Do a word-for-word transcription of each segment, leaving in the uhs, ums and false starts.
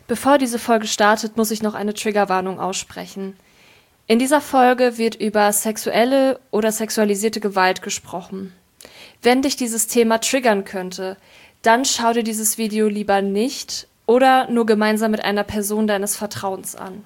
Bevor diese Folge startet, muss ich noch eine Triggerwarnung aussprechen. In dieser Folge wird über sexuelle oder sexualisierte Gewalt gesprochen. Wenn dich dieses Thema triggern könnte, dann schau dir dieses Video lieber nicht oder nur gemeinsam mit einer Person deines Vertrauens an.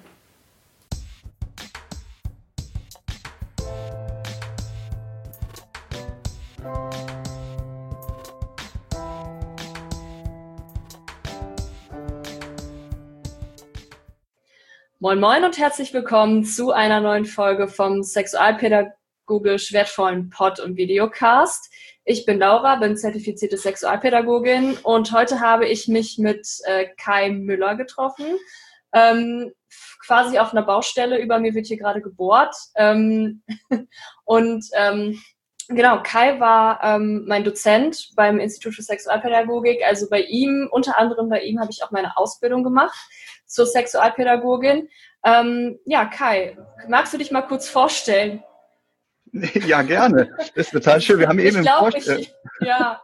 Moin Moin und herzlich willkommen zu einer neuen Folge vom sexualpädagogisch wertvollen Pod- und Videocast. Ich bin Laura, bin zertifizierte Sexualpädagogin und heute habe ich mich mit äh, Kai Müller getroffen, ähm, quasi auf einer Baustelle. Über mir wird hier gerade gebohrt. Ähm, und ähm, genau, Kai war ähm, mein Dozent beim Institut für Sexualpädagogik. Also bei ihm, unter anderem bei ihm, habe ich auch meine Ausbildung gemacht zur Sexualpädagogin. Ähm, ja, Kai, magst du dich mal kurz vorstellen? Ja, gerne. Das ist total schön. Wir haben ich eben im glaub, Vorgespräch, ich, ja.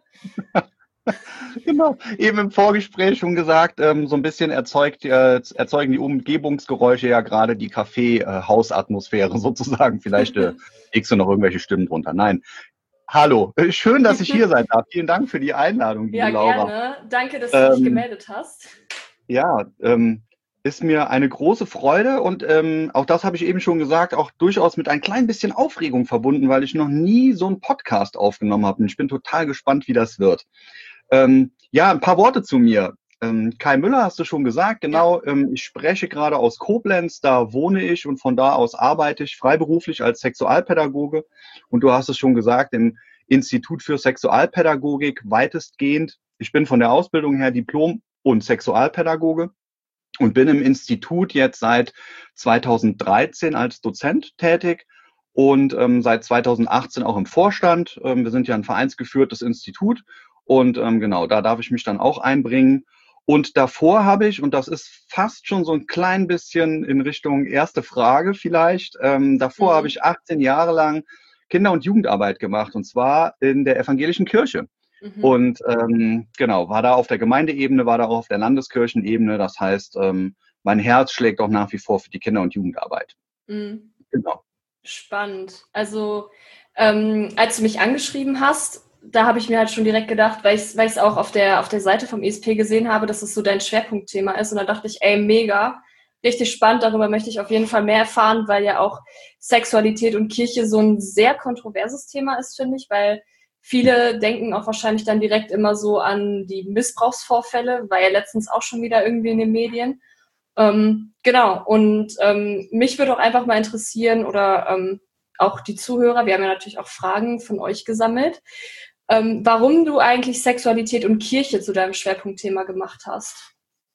genau, eben im Vorgespräch schon gesagt, ähm, so ein bisschen erzeugt, äh, erzeugen die Umgebungsgeräusche ja gerade die Kaffeehausatmosphäre sozusagen. Vielleicht äh, legst du noch irgendwelche Stimmen drunter. Nein. Hallo, äh, schön, dass ich hier sein darf. Vielen Dank für die Einladung, liebe Ja, Laura. gerne. Danke, dass du dich Ähm, gemeldet hast. Ja, ähm, ist mir eine große Freude und ähm, auch das habe ich eben schon gesagt, auch durchaus mit ein klein bisschen Aufregung verbunden, weil ich noch nie so einen Podcast aufgenommen habe und ich bin total gespannt, wie das wird. Ähm, ja, ein paar Worte zu mir. Ähm, Kai Müller hast du schon gesagt, genau. Ja. Ähm, ich spreche gerade aus Koblenz, da wohne ich und von da aus arbeite ich freiberuflich als Sexualpädagoge. Und du hast es schon gesagt, im Institut für Sexualpädagogik weitestgehend. Ich bin von der Ausbildung her Diplom- und Sexualpädagoge und bin im Institut jetzt seit zweitausenddreizehn als Dozent tätig und ähm, seit zweitausendachtzehn auch im Vorstand. Ähm, wir sind ja ein vereinsgeführtes Institut und ähm, genau, da darf ich mich dann auch einbringen. Und davor habe ich, und das ist fast schon so ein klein bisschen in Richtung erste Frage vielleicht, ähm, davor Mhm. habe ich achtzehn Jahre lang Kinder- und Jugendarbeit gemacht, und zwar in der evangelischen Kirche. Mhm. Und ähm, genau, war da auf der Gemeindeebene, war da auch auf der Landeskirchenebene. Das heißt, ähm, mein Herz schlägt auch nach wie vor für die Kinder- und Jugendarbeit. Mhm. Genau. Spannend. Also, ähm, als du mich angeschrieben hast, da habe ich mir halt schon direkt gedacht, weil ich es weil ich's auch auf der, auf der Seite vom E S P gesehen habe, dass es so dein Schwerpunktthema ist. Und da dachte ich, ey, mega, richtig spannend, darüber möchte ich auf jeden Fall mehr erfahren, weil ja auch Sexualität und Kirche so ein sehr kontroverses Thema ist, finde ich, weil viele denken auch wahrscheinlich dann direkt immer so an die Missbrauchsvorfälle, war ja letztens auch schon wieder irgendwie in den Medien. Ähm, genau, und ähm, mich würde auch einfach mal interessieren oder ähm, auch die Zuhörer, wir haben ja natürlich auch Fragen von euch gesammelt, ähm, warum du eigentlich Sexualität und Kirche zu deinem Schwerpunktthema gemacht hast.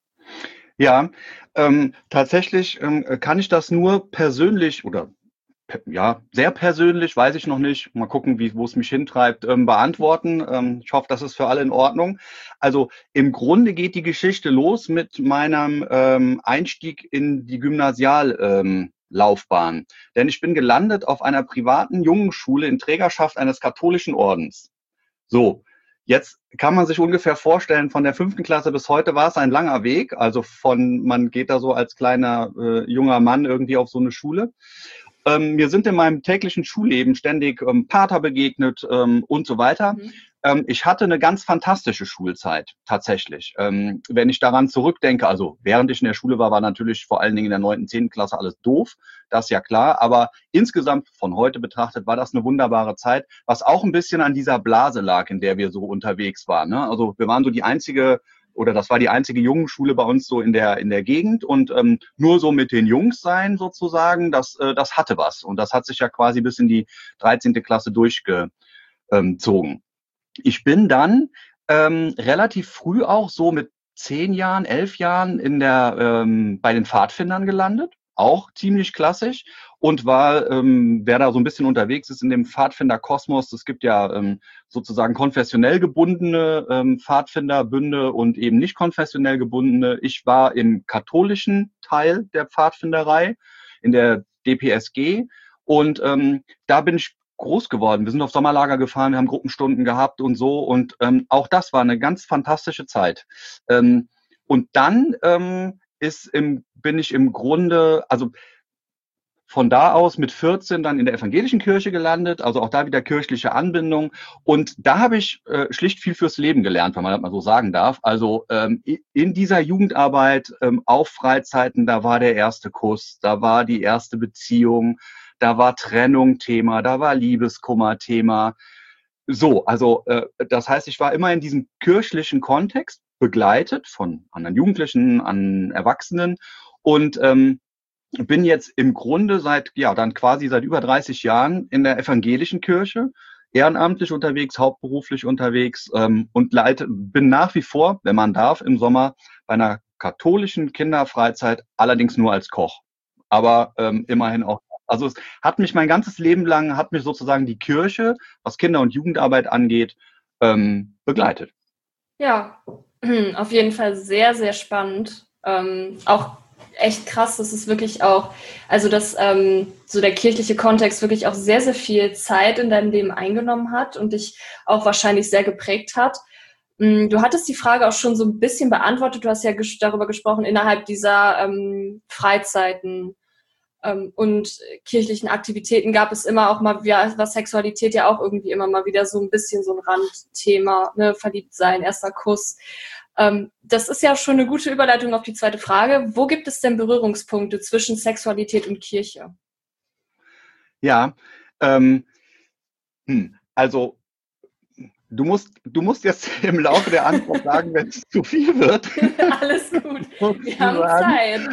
Ja, ähm, tatsächlich ähm, kann ich das nur persönlich oder pe- ja, sehr persönlich, weiß ich noch nicht. Mal gucken, wie, wo es mich hintreibt, ähm, beantworten. Ähm, ich hoffe, das ist für alle in Ordnung. Also im Grunde geht die Geschichte los mit meinem ähm, Einstieg in die Gymnasiallaufbahn. Ähm, Laufbahn. Denn ich bin gelandet auf einer privaten Jungenschule in Trägerschaft eines katholischen Ordens. So, jetzt kann man sich ungefähr vorstellen, von der fünften Klasse bis heute war es ein langer Weg. Also von, man geht da so als kleiner äh, junger Mann irgendwie auf so eine Schule. Ähm, mir sind in meinem täglichen Schulleben ständig ähm, Pater begegnet ähm, und so weiter. Mhm. Ähm, ich hatte eine ganz fantastische Schulzeit, tatsächlich. Ähm, wenn ich daran zurückdenke, also während ich in der Schule war, war natürlich vor allen Dingen in der neunten, zehnten Klasse alles doof, das ist ja klar. Aber insgesamt von heute betrachtet war das eine wunderbare Zeit, was auch ein bisschen an dieser Blase lag, in der wir so unterwegs waren. Ne? Also wir waren so die einzige oder das war die einzige Jungenschule bei uns so in der in der Gegend und ähm, nur so mit den Jungs sein sozusagen, das äh, das hatte was und das hat sich ja quasi bis in die dreizehnte Klasse durchgezogen. Ich bin dann ähm, relativ früh auch so mit zehn Jahren, elf Jahren in der ähm, bei den Pfadfindern gelandet, auch ziemlich klassisch und war, ähm, wer da so ein bisschen unterwegs ist in dem Pfadfinderkosmos, es gibt ja ähm, sozusagen konfessionell gebundene ähm, Pfadfinderbünde und eben nicht konfessionell gebundene. Ich war im katholischen Teil der Pfadfinderei, in der D P S G und ähm, da bin ich groß geworden. Wir sind auf Sommerlager gefahren, wir haben Gruppenstunden gehabt und so und ähm, auch das war eine ganz fantastische Zeit. Ähm, Und dann ähm, ist im, bin ich im Grunde, also von da aus mit vierzehn dann in der evangelischen Kirche gelandet, also auch da wieder kirchliche Anbindung. Und da habe ich äh, schlicht viel fürs Leben gelernt, wenn man das mal so sagen darf. Also ähm, in dieser Jugendarbeit ähm, auf Freizeiten, da war der erste Kuss, da war die erste Beziehung, da war Trennung Thema, da war Liebeskummer Thema. So, also äh, das heißt, ich war immer in diesem kirchlichen Kontext begleitet von anderen Jugendlichen, an Erwachsenen und ähm, bin jetzt im Grunde seit, ja, dann quasi seit über dreißig Jahren in der evangelischen Kirche, ehrenamtlich unterwegs, hauptberuflich unterwegs ähm, und leite, bin nach wie vor, wenn man darf, im Sommer bei einer katholischen Kinderfreizeit, allerdings nur als Koch. Aber ähm, immerhin auch. Also es hat mich mein ganzes Leben lang, hat mich sozusagen die Kirche, was Kinder- und Jugendarbeit angeht, ähm, begleitet. Ja, auf jeden Fall sehr, sehr spannend. Ähm, auch echt krass, dass es wirklich auch, also dass ähm, so der kirchliche Kontext wirklich auch sehr, sehr viel Zeit in deinem Leben eingenommen hat und dich auch wahrscheinlich sehr geprägt hat. Du hattest die Frage auch schon so ein bisschen beantwortet. Du hast ja ges- darüber gesprochen, innerhalb dieser ähm, Freizeiten ähm, und kirchlichen Aktivitäten gab es immer auch mal, ja, was Sexualität ja auch irgendwie immer mal wieder so ein bisschen so ein Randthema, ne, verliebt sein, erster Kuss. Ähm, das ist ja schon eine gute Überleitung auf die zweite Frage. Wo gibt es denn Berührungspunkte zwischen Sexualität und Kirche? Ja, ähm, hm, also Du musst, du musst jetzt im Laufe der Antwort sagen, wenn es zu viel wird. Alles gut. Wir haben Sozusagen. Zeit.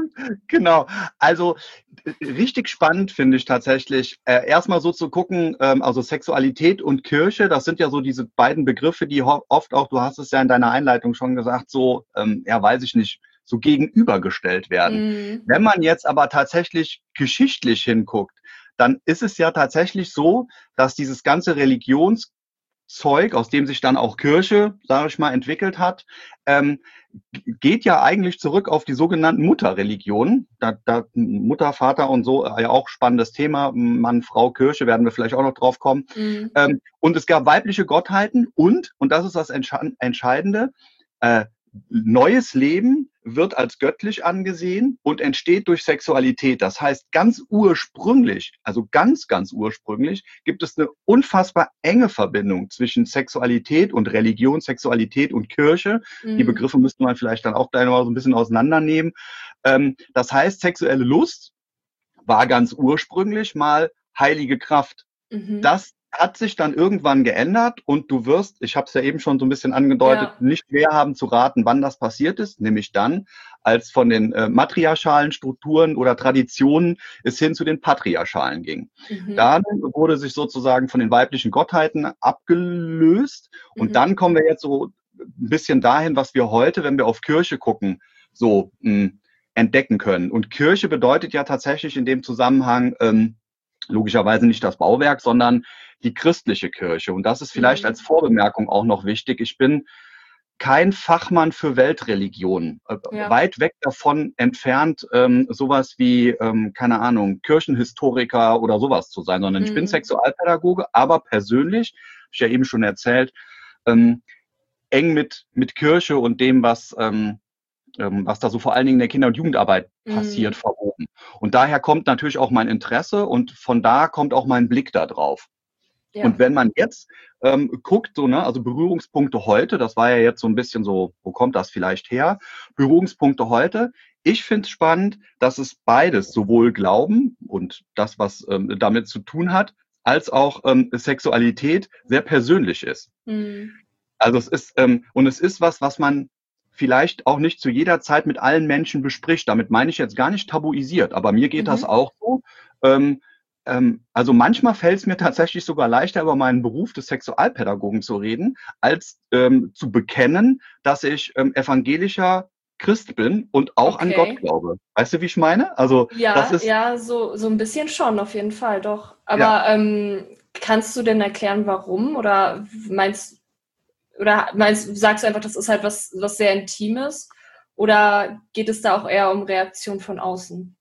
Genau. Also äh, richtig spannend finde ich tatsächlich, äh, erstmal so zu gucken, ähm, also Sexualität und Kirche, das sind ja so diese beiden Begriffe, die ho- oft auch, du hast es ja in deiner Einleitung schon gesagt, so, ähm, ja, weiß ich nicht, so gegenübergestellt werden. Mhm. Wenn man jetzt aber tatsächlich geschichtlich hinguckt, dann ist es ja tatsächlich so, dass dieses ganze Religions Zeug, aus dem sich dann auch Kirche, sage ich mal, entwickelt hat, ähm, geht ja eigentlich zurück auf die sogenannten Mutterreligionen. Da, da Mutter, Vater und so, äh, ja auch spannendes Thema. Mann, Frau, Kirche, werden wir vielleicht auch noch drauf kommen. Mhm. Ähm, und es gab weibliche Gottheiten und, und das ist das Entsche- Entscheidende, äh, neues Leben wird als göttlich angesehen und entsteht durch Sexualität. Das heißt, ganz ursprünglich, also ganz, ganz ursprünglich, gibt es eine unfassbar enge Verbindung zwischen Sexualität und Religion, Sexualität und Kirche. Die Mhm. Begriffe müsste man vielleicht dann auch gleich noch mal so ein bisschen auseinandernehmen. Ähm, das heißt, sexuelle Lust war ganz ursprünglich mal heilige Kraft. Mhm. Das hat sich dann irgendwann geändert und du wirst, ich habe es ja eben schon so ein bisschen angedeutet, Ja. nicht schwer haben zu raten, wann das passiert ist, nämlich dann, als von den äh, matriarchalen Strukturen oder Traditionen es hin zu den patriarchalen ging. Mhm. Dann wurde sich sozusagen von den weiblichen Gottheiten abgelöst und Mhm. dann kommen wir jetzt so ein bisschen dahin, was wir heute, wenn wir auf Kirche gucken, so mh, entdecken können. Und Kirche bedeutet ja tatsächlich in dem Zusammenhang ähm, logischerweise nicht das Bauwerk, sondern die christliche Kirche. Und das ist vielleicht als Mhm. Vorbemerkung auch noch wichtig. Ich bin kein Fachmann für Weltreligionen, äh, Ja. weit weg davon entfernt, ähm, sowas wie, ähm, keine Ahnung, Kirchenhistoriker oder sowas zu sein, sondern ich bin Mhm. Sexualpädagoge, aber persönlich, hab ich ja eben schon erzählt, ähm, eng mit, mit Kirche und dem, was ähm, ähm, was da so vor allen Dingen in der Kinder- und Jugendarbeit passiert, Mhm. verwoben. Und daher kommt natürlich auch mein Interesse und von da kommt auch mein Blick da drauf. Und Ja. wenn man jetzt ähm, guckt, so, ne, also Berührungspunkte heute, das war ja jetzt so ein bisschen so, wo kommt das vielleicht her? Berührungspunkte heute. Ich finde es spannend, dass es beides, sowohl Glauben und das, was ähm, damit zu tun hat, als auch ähm, Sexualität sehr persönlich ist. Mhm. Also es ist, ähm, und es ist was, was man vielleicht auch nicht zu jeder Zeit mit allen Menschen bespricht. Damit meine ich jetzt gar nicht tabuisiert, aber mir geht das Mhm. auch so. Ähm, ähm, also manchmal fällt es mir tatsächlich sogar leichter, über meinen Beruf des Sexualpädagogen zu reden, als ähm, zu bekennen, dass ich ähm, evangelischer Christ bin und auch an Gott Okay. glaube. Weißt du, wie ich meine? Also das Ja, ist, ja, so, so ein bisschen schon, auf jeden Fall, doch. ja. Aber ähm, kannst du denn erklären, warum? Oder meinst, oder meinst, sagst du einfach, das ist halt was, was sehr Intimes? Oder geht es da auch eher um Reaktion von außen?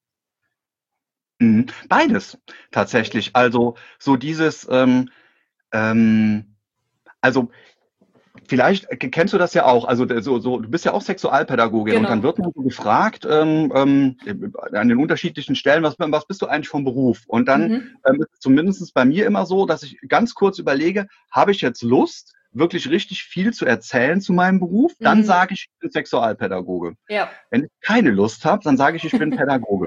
Mhm. Beides tatsächlich. Also so dieses, ähm, ähm, also Vielleicht kennst du das ja auch, also so, so, du bist ja auch Sexualpädagogin, Genau. und dann wird man so gefragt ähm, ähm, an den unterschiedlichen Stellen, was, was bist du eigentlich vom Beruf? Und dann Mhm. ähm, ist es zumindest bei mir immer so, dass ich ganz kurz überlege, habe ich jetzt Lust, wirklich richtig viel zu erzählen zu meinem Beruf? Dann Mhm. sage ich, ich bin Sexualpädagoge. Ja. Wenn ich keine Lust habe, dann sage ich, ich bin Pädagoge.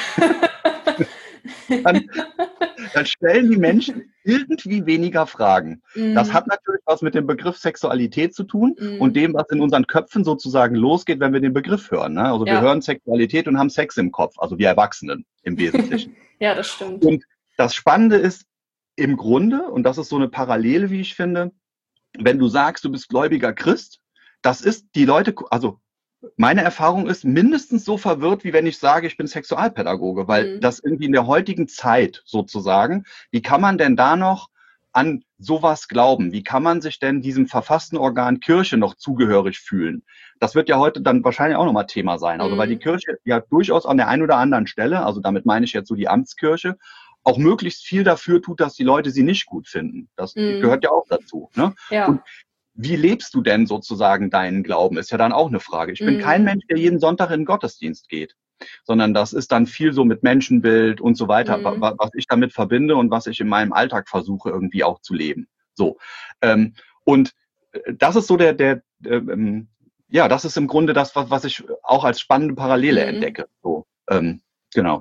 Dann, dann stellen die Menschen irgendwie weniger Fragen. Das Mhm. hat natürlich was mit dem Begriff Sexualität zu tun und Mhm. dem, was in unseren Köpfen sozusagen losgeht, wenn wir den Begriff hören. Ne? Also wir Ja. hören Sexualität und haben Sex im Kopf, also wir Erwachsenen im Wesentlichen. Ja, das stimmt. Und das Spannende ist im Grunde, und das ist so eine Parallele, wie ich finde, wenn du sagst, du bist gläubiger Christ, das ist die Leute, also meine Erfahrung ist mindestens so verwirrt, wie wenn ich sage, ich bin Sexualpädagoge, weil Mhm. das irgendwie in der heutigen Zeit sozusagen, wie kann man denn da noch an sowas glauben? Wie kann man sich denn diesem verfassten Organ Kirche noch zugehörig fühlen? Das wird ja heute dann wahrscheinlich auch nochmal Thema sein. Also weil die Mhm. Kirche ja durchaus an der einen oder anderen Stelle, also damit meine ich jetzt so die Amtskirche, auch möglichst viel dafür tut, dass die Leute sie nicht gut finden. Das Mhm. gehört ja auch dazu. Ne? Ja. Und wie lebst du denn sozusagen deinen Glauben, ist ja dann auch eine Frage. Ich bin kein Mhm. Mensch, der jeden Sonntag in den Gottesdienst geht, sondern das ist dann viel so mit Menschenbild und so weiter, Mhm. wa- was ich damit verbinde und was ich in meinem Alltag versuche irgendwie auch zu leben. So. Ähm, und äh, das ist so der, der, ähm, ja, das ist im Grunde das, was, was ich auch als spannende Parallele Mhm. entdecke. So, ähm, genau.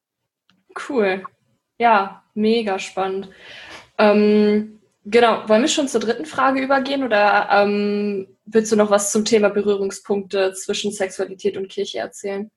Cool. Ja, mega spannend. Ähm, genau, wollen wir schon zur dritten Frage übergehen oder ähm, willst du noch was zum Thema Berührungspunkte zwischen Sexualität und Kirche erzählen?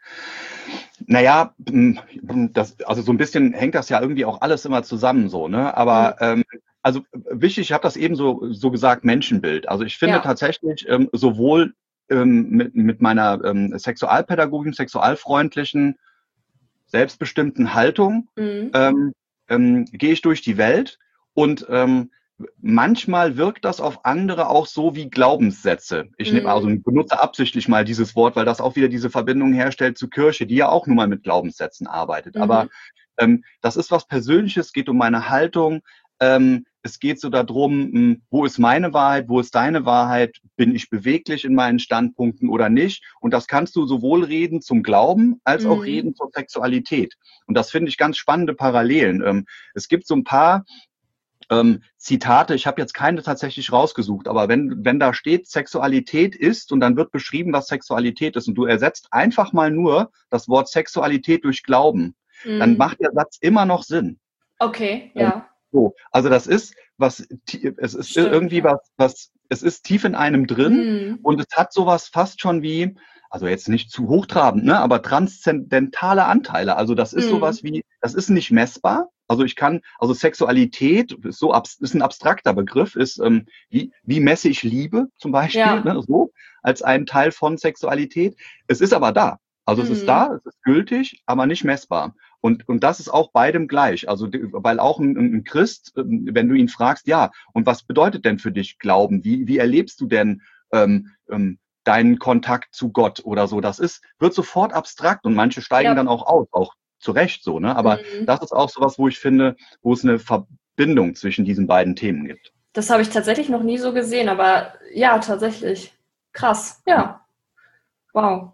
Naja, das, also so ein bisschen hängt das ja irgendwie auch alles immer zusammen so, ne? Aber Mhm. ähm, also wichtig, ich habe das eben so, so gesagt, Menschenbild. Also ich finde Ja. tatsächlich ähm, sowohl ähm, mit, mit meiner ähm, sexualpädagogischen, sexualfreundlichen, selbstbestimmten Haltung Mhm. ähm, ähm, gehe ich durch die Welt und ähm, manchmal wirkt das auf andere auch so wie Glaubenssätze. Ich nehme also Mhm. benutze absichtlich mal dieses Wort, weil das auch wieder diese Verbindung herstellt zur Kirche, die ja auch nun mal mit Glaubenssätzen arbeitet. Aber Mhm. ähm, das ist was Persönliches, geht um meine Haltung. Ähm, es geht so darum, mh, wo ist meine Wahrheit, wo ist deine Wahrheit, bin ich beweglich in meinen Standpunkten oder nicht? Und das kannst du sowohl reden zum Glauben als auch Mhm. reden zur Sexualität. Und das finde ich ganz spannende Parallelen. Ähm, es gibt so ein paar ähm, Zitate, ich habe jetzt keine tatsächlich rausgesucht, aber wenn, wenn da steht, Sexualität ist und dann wird beschrieben, was Sexualität ist und du ersetzt einfach mal nur das Wort Sexualität durch Glauben, dann Mhm. macht der Satz immer noch Sinn. Okay, Ähm, ja, so, also das ist was, es ist stimmt, irgendwie ja. was, was, es ist tief in einem drin Mhm. und es hat sowas fast schon wie, also jetzt nicht zu hochtrabend, ne, aber transzendentale Anteile. Also das ist sowas Mhm. wie, das ist nicht messbar. Also ich kann, also Sexualität ist so ist ein abstrakter Begriff, ist ähm, wie, wie messe ich Liebe zum Beispiel, Ja. ne, so als ein Teil von Sexualität. Es ist aber da. Also es ist Mhm. da, es ist gültig, aber nicht messbar. Und, und das ist auch beidem gleich. Also, weil auch ein, ein Christ, wenn du ihn fragst, ja, und was bedeutet denn für dich Glauben? Wie, wie erlebst du denn ähm, ähm, deinen Kontakt zu Gott oder so? Das ist, wird sofort abstrakt und manche steigen dann Ja. auch aus, auch zu Recht so, ne? Aber Mhm. das ist auch sowas, wo ich finde, wo es eine Verbindung zwischen diesen beiden Themen gibt. Das habe ich tatsächlich noch nie so gesehen, aber ja, tatsächlich. Krass. Ja. Wow.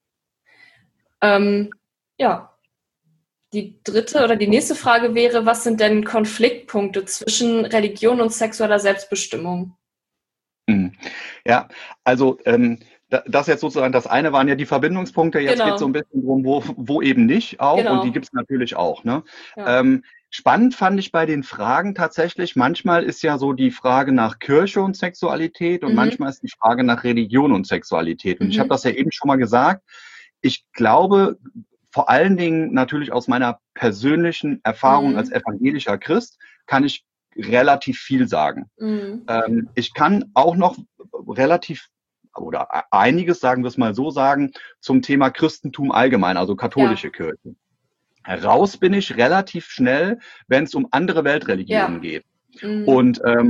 Ähm, ja. Die dritte oder die nächste Frage wäre, was sind denn Konfliktpunkte zwischen Religion und sexueller Selbstbestimmung? Mhm. Ja, also ähm, da- das jetzt sozusagen, das eine waren ja die Verbindungspunkte, jetzt geht es so ein Genau, bisschen drum, wo, wo eben nicht auch und die genau. gibt es natürlich auch. Ne? Ja. Ähm, spannend fand ich bei den Fragen tatsächlich, manchmal ist ja so die Frage nach Kirche und Sexualität und Mhm. manchmal ist die Frage nach Religion und Sexualität. Und ich habe Mhm. das ja eben schon mal gesagt, ich glaube, vor allen Dingen natürlich aus meiner persönlichen Erfahrung als Mhm. evangelischer Christ, kann ich relativ viel sagen. Mhm. Ähm, ich kann auch noch relativ oder einiges, sagen wir es mal so, sagen zum Thema Christentum allgemein, also katholische Ja, Kirche. Raus bin ich relativ schnell, wenn es um andere Weltreligionen ja. geht. Mhm. Und ähm,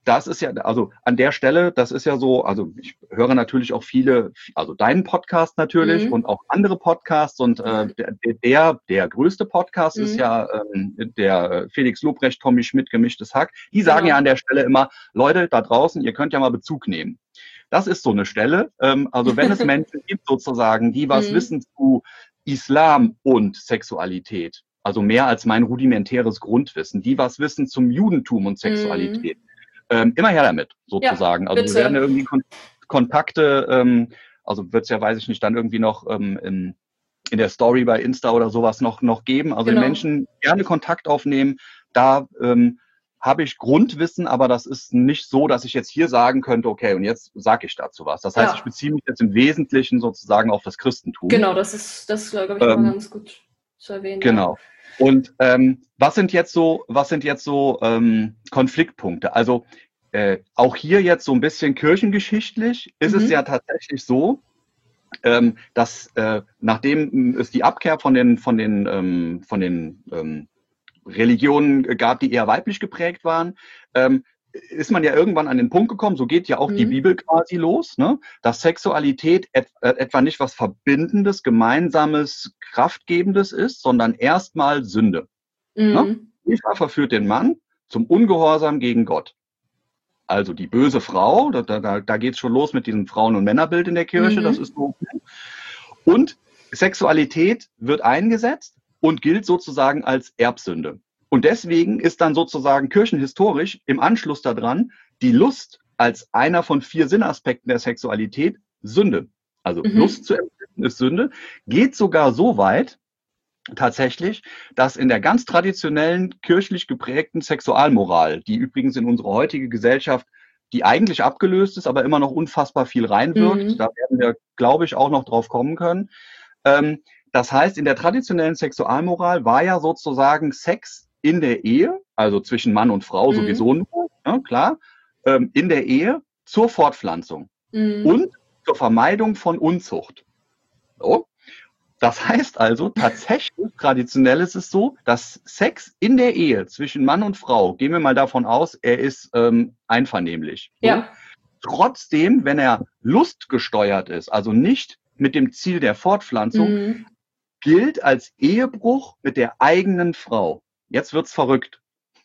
das ist ja, also an der Stelle, das ist ja so, also ich höre natürlich auch viele, also deinen Podcast natürlich Mhm. und auch andere Podcasts und äh, der, der, der größte Podcast Mhm. ist ja ähm, der Felix Lobrecht, Tommy Schmidt, Gemischtes Hack. Die sagen Genau. ja an der Stelle immer, Leute da draußen, ihr könnt ja mal Bezug nehmen. Das ist so eine Stelle, ähm, also wenn es Menschen gibt sozusagen, die was Mhm. wissen zu Islam und Sexualität, also mehr als mein rudimentäres Grundwissen, die was wissen zum Judentum und Sexualität, Mhm. ähm, immer her damit, sozusagen. Ja, also bitte. wir werden ja irgendwie Kon Kontakte, ähm, also wird es ja, weiß ich nicht, dann irgendwie noch ähm, in, in der Story bei Insta oder sowas noch, noch geben. Also Genau. die Menschen gerne Kontakt aufnehmen, da ähm, habe ich Grundwissen, aber das ist nicht so, dass ich jetzt hier sagen könnte, okay, und jetzt sage ich dazu was. Das heißt, Ja. ich beziehe mich jetzt im Wesentlichen sozusagen auf das Christentum. Genau, das ist, das glaube ich, Ähm, mal ganz gut zu erwähnen. Genau. Und ähm, was sind jetzt so, was sind jetzt so ähm, Konfliktpunkte? Also äh, auch hier jetzt so ein bisschen kirchengeschichtlich ist Mhm. es ja tatsächlich so, ähm, dass äh, nachdem es die Abkehr von den von den ähm, von den ähm, Religionen gab, die eher weiblich geprägt waren, ähm, ist man ja irgendwann an den Punkt gekommen, so geht ja auch Mhm. die Bibel quasi los, ne? Dass Sexualität et, äh, etwa nicht was Verbindendes, Gemeinsames, Kraftgebendes ist, sondern erstmal Sünde. Mhm. Ne? Eva verführt den Mann zum Ungehorsam gegen Gott. Also die böse Frau, da, da, da geht es schon los mit diesem Frauen- und Männerbild in der Kirche, Mhm. das ist so. Und Sexualität wird eingesetzt und gilt sozusagen als Erbsünde. Und deswegen ist dann sozusagen kirchenhistorisch im Anschluss daran die Lust als einer von vier Sinnaspekten der Sexualität Sünde. Also Mhm. Lust zu empfinden ist Sünde, geht sogar so weit tatsächlich, dass in der ganz traditionellen kirchlich geprägten Sexualmoral, die übrigens in unsere heutige Gesellschaft, die eigentlich abgelöst ist, aber immer noch unfassbar viel reinwirkt, Mhm. da werden wir, glaube ich, auch noch drauf kommen können. Ähm, das heißt, in der traditionellen Sexualmoral war ja sozusagen Sex in der Ehe, also zwischen Mann und Frau Mhm. sowieso nur, ja, klar, ähm, in der Ehe zur Fortpflanzung Mhm. und zur Vermeidung von Unzucht. So. Das heißt also, tatsächlich, traditionell ist es so, dass Sex in der Ehe zwischen Mann und Frau, gehen wir mal davon aus, er ist ähm, einvernehmlich. So. Ja. Trotzdem, wenn er lustgesteuert ist, also nicht mit dem Ziel der Fortpflanzung, Mhm. gilt als Ehebruch mit der eigenen Frau. Jetzt wird's verrückt.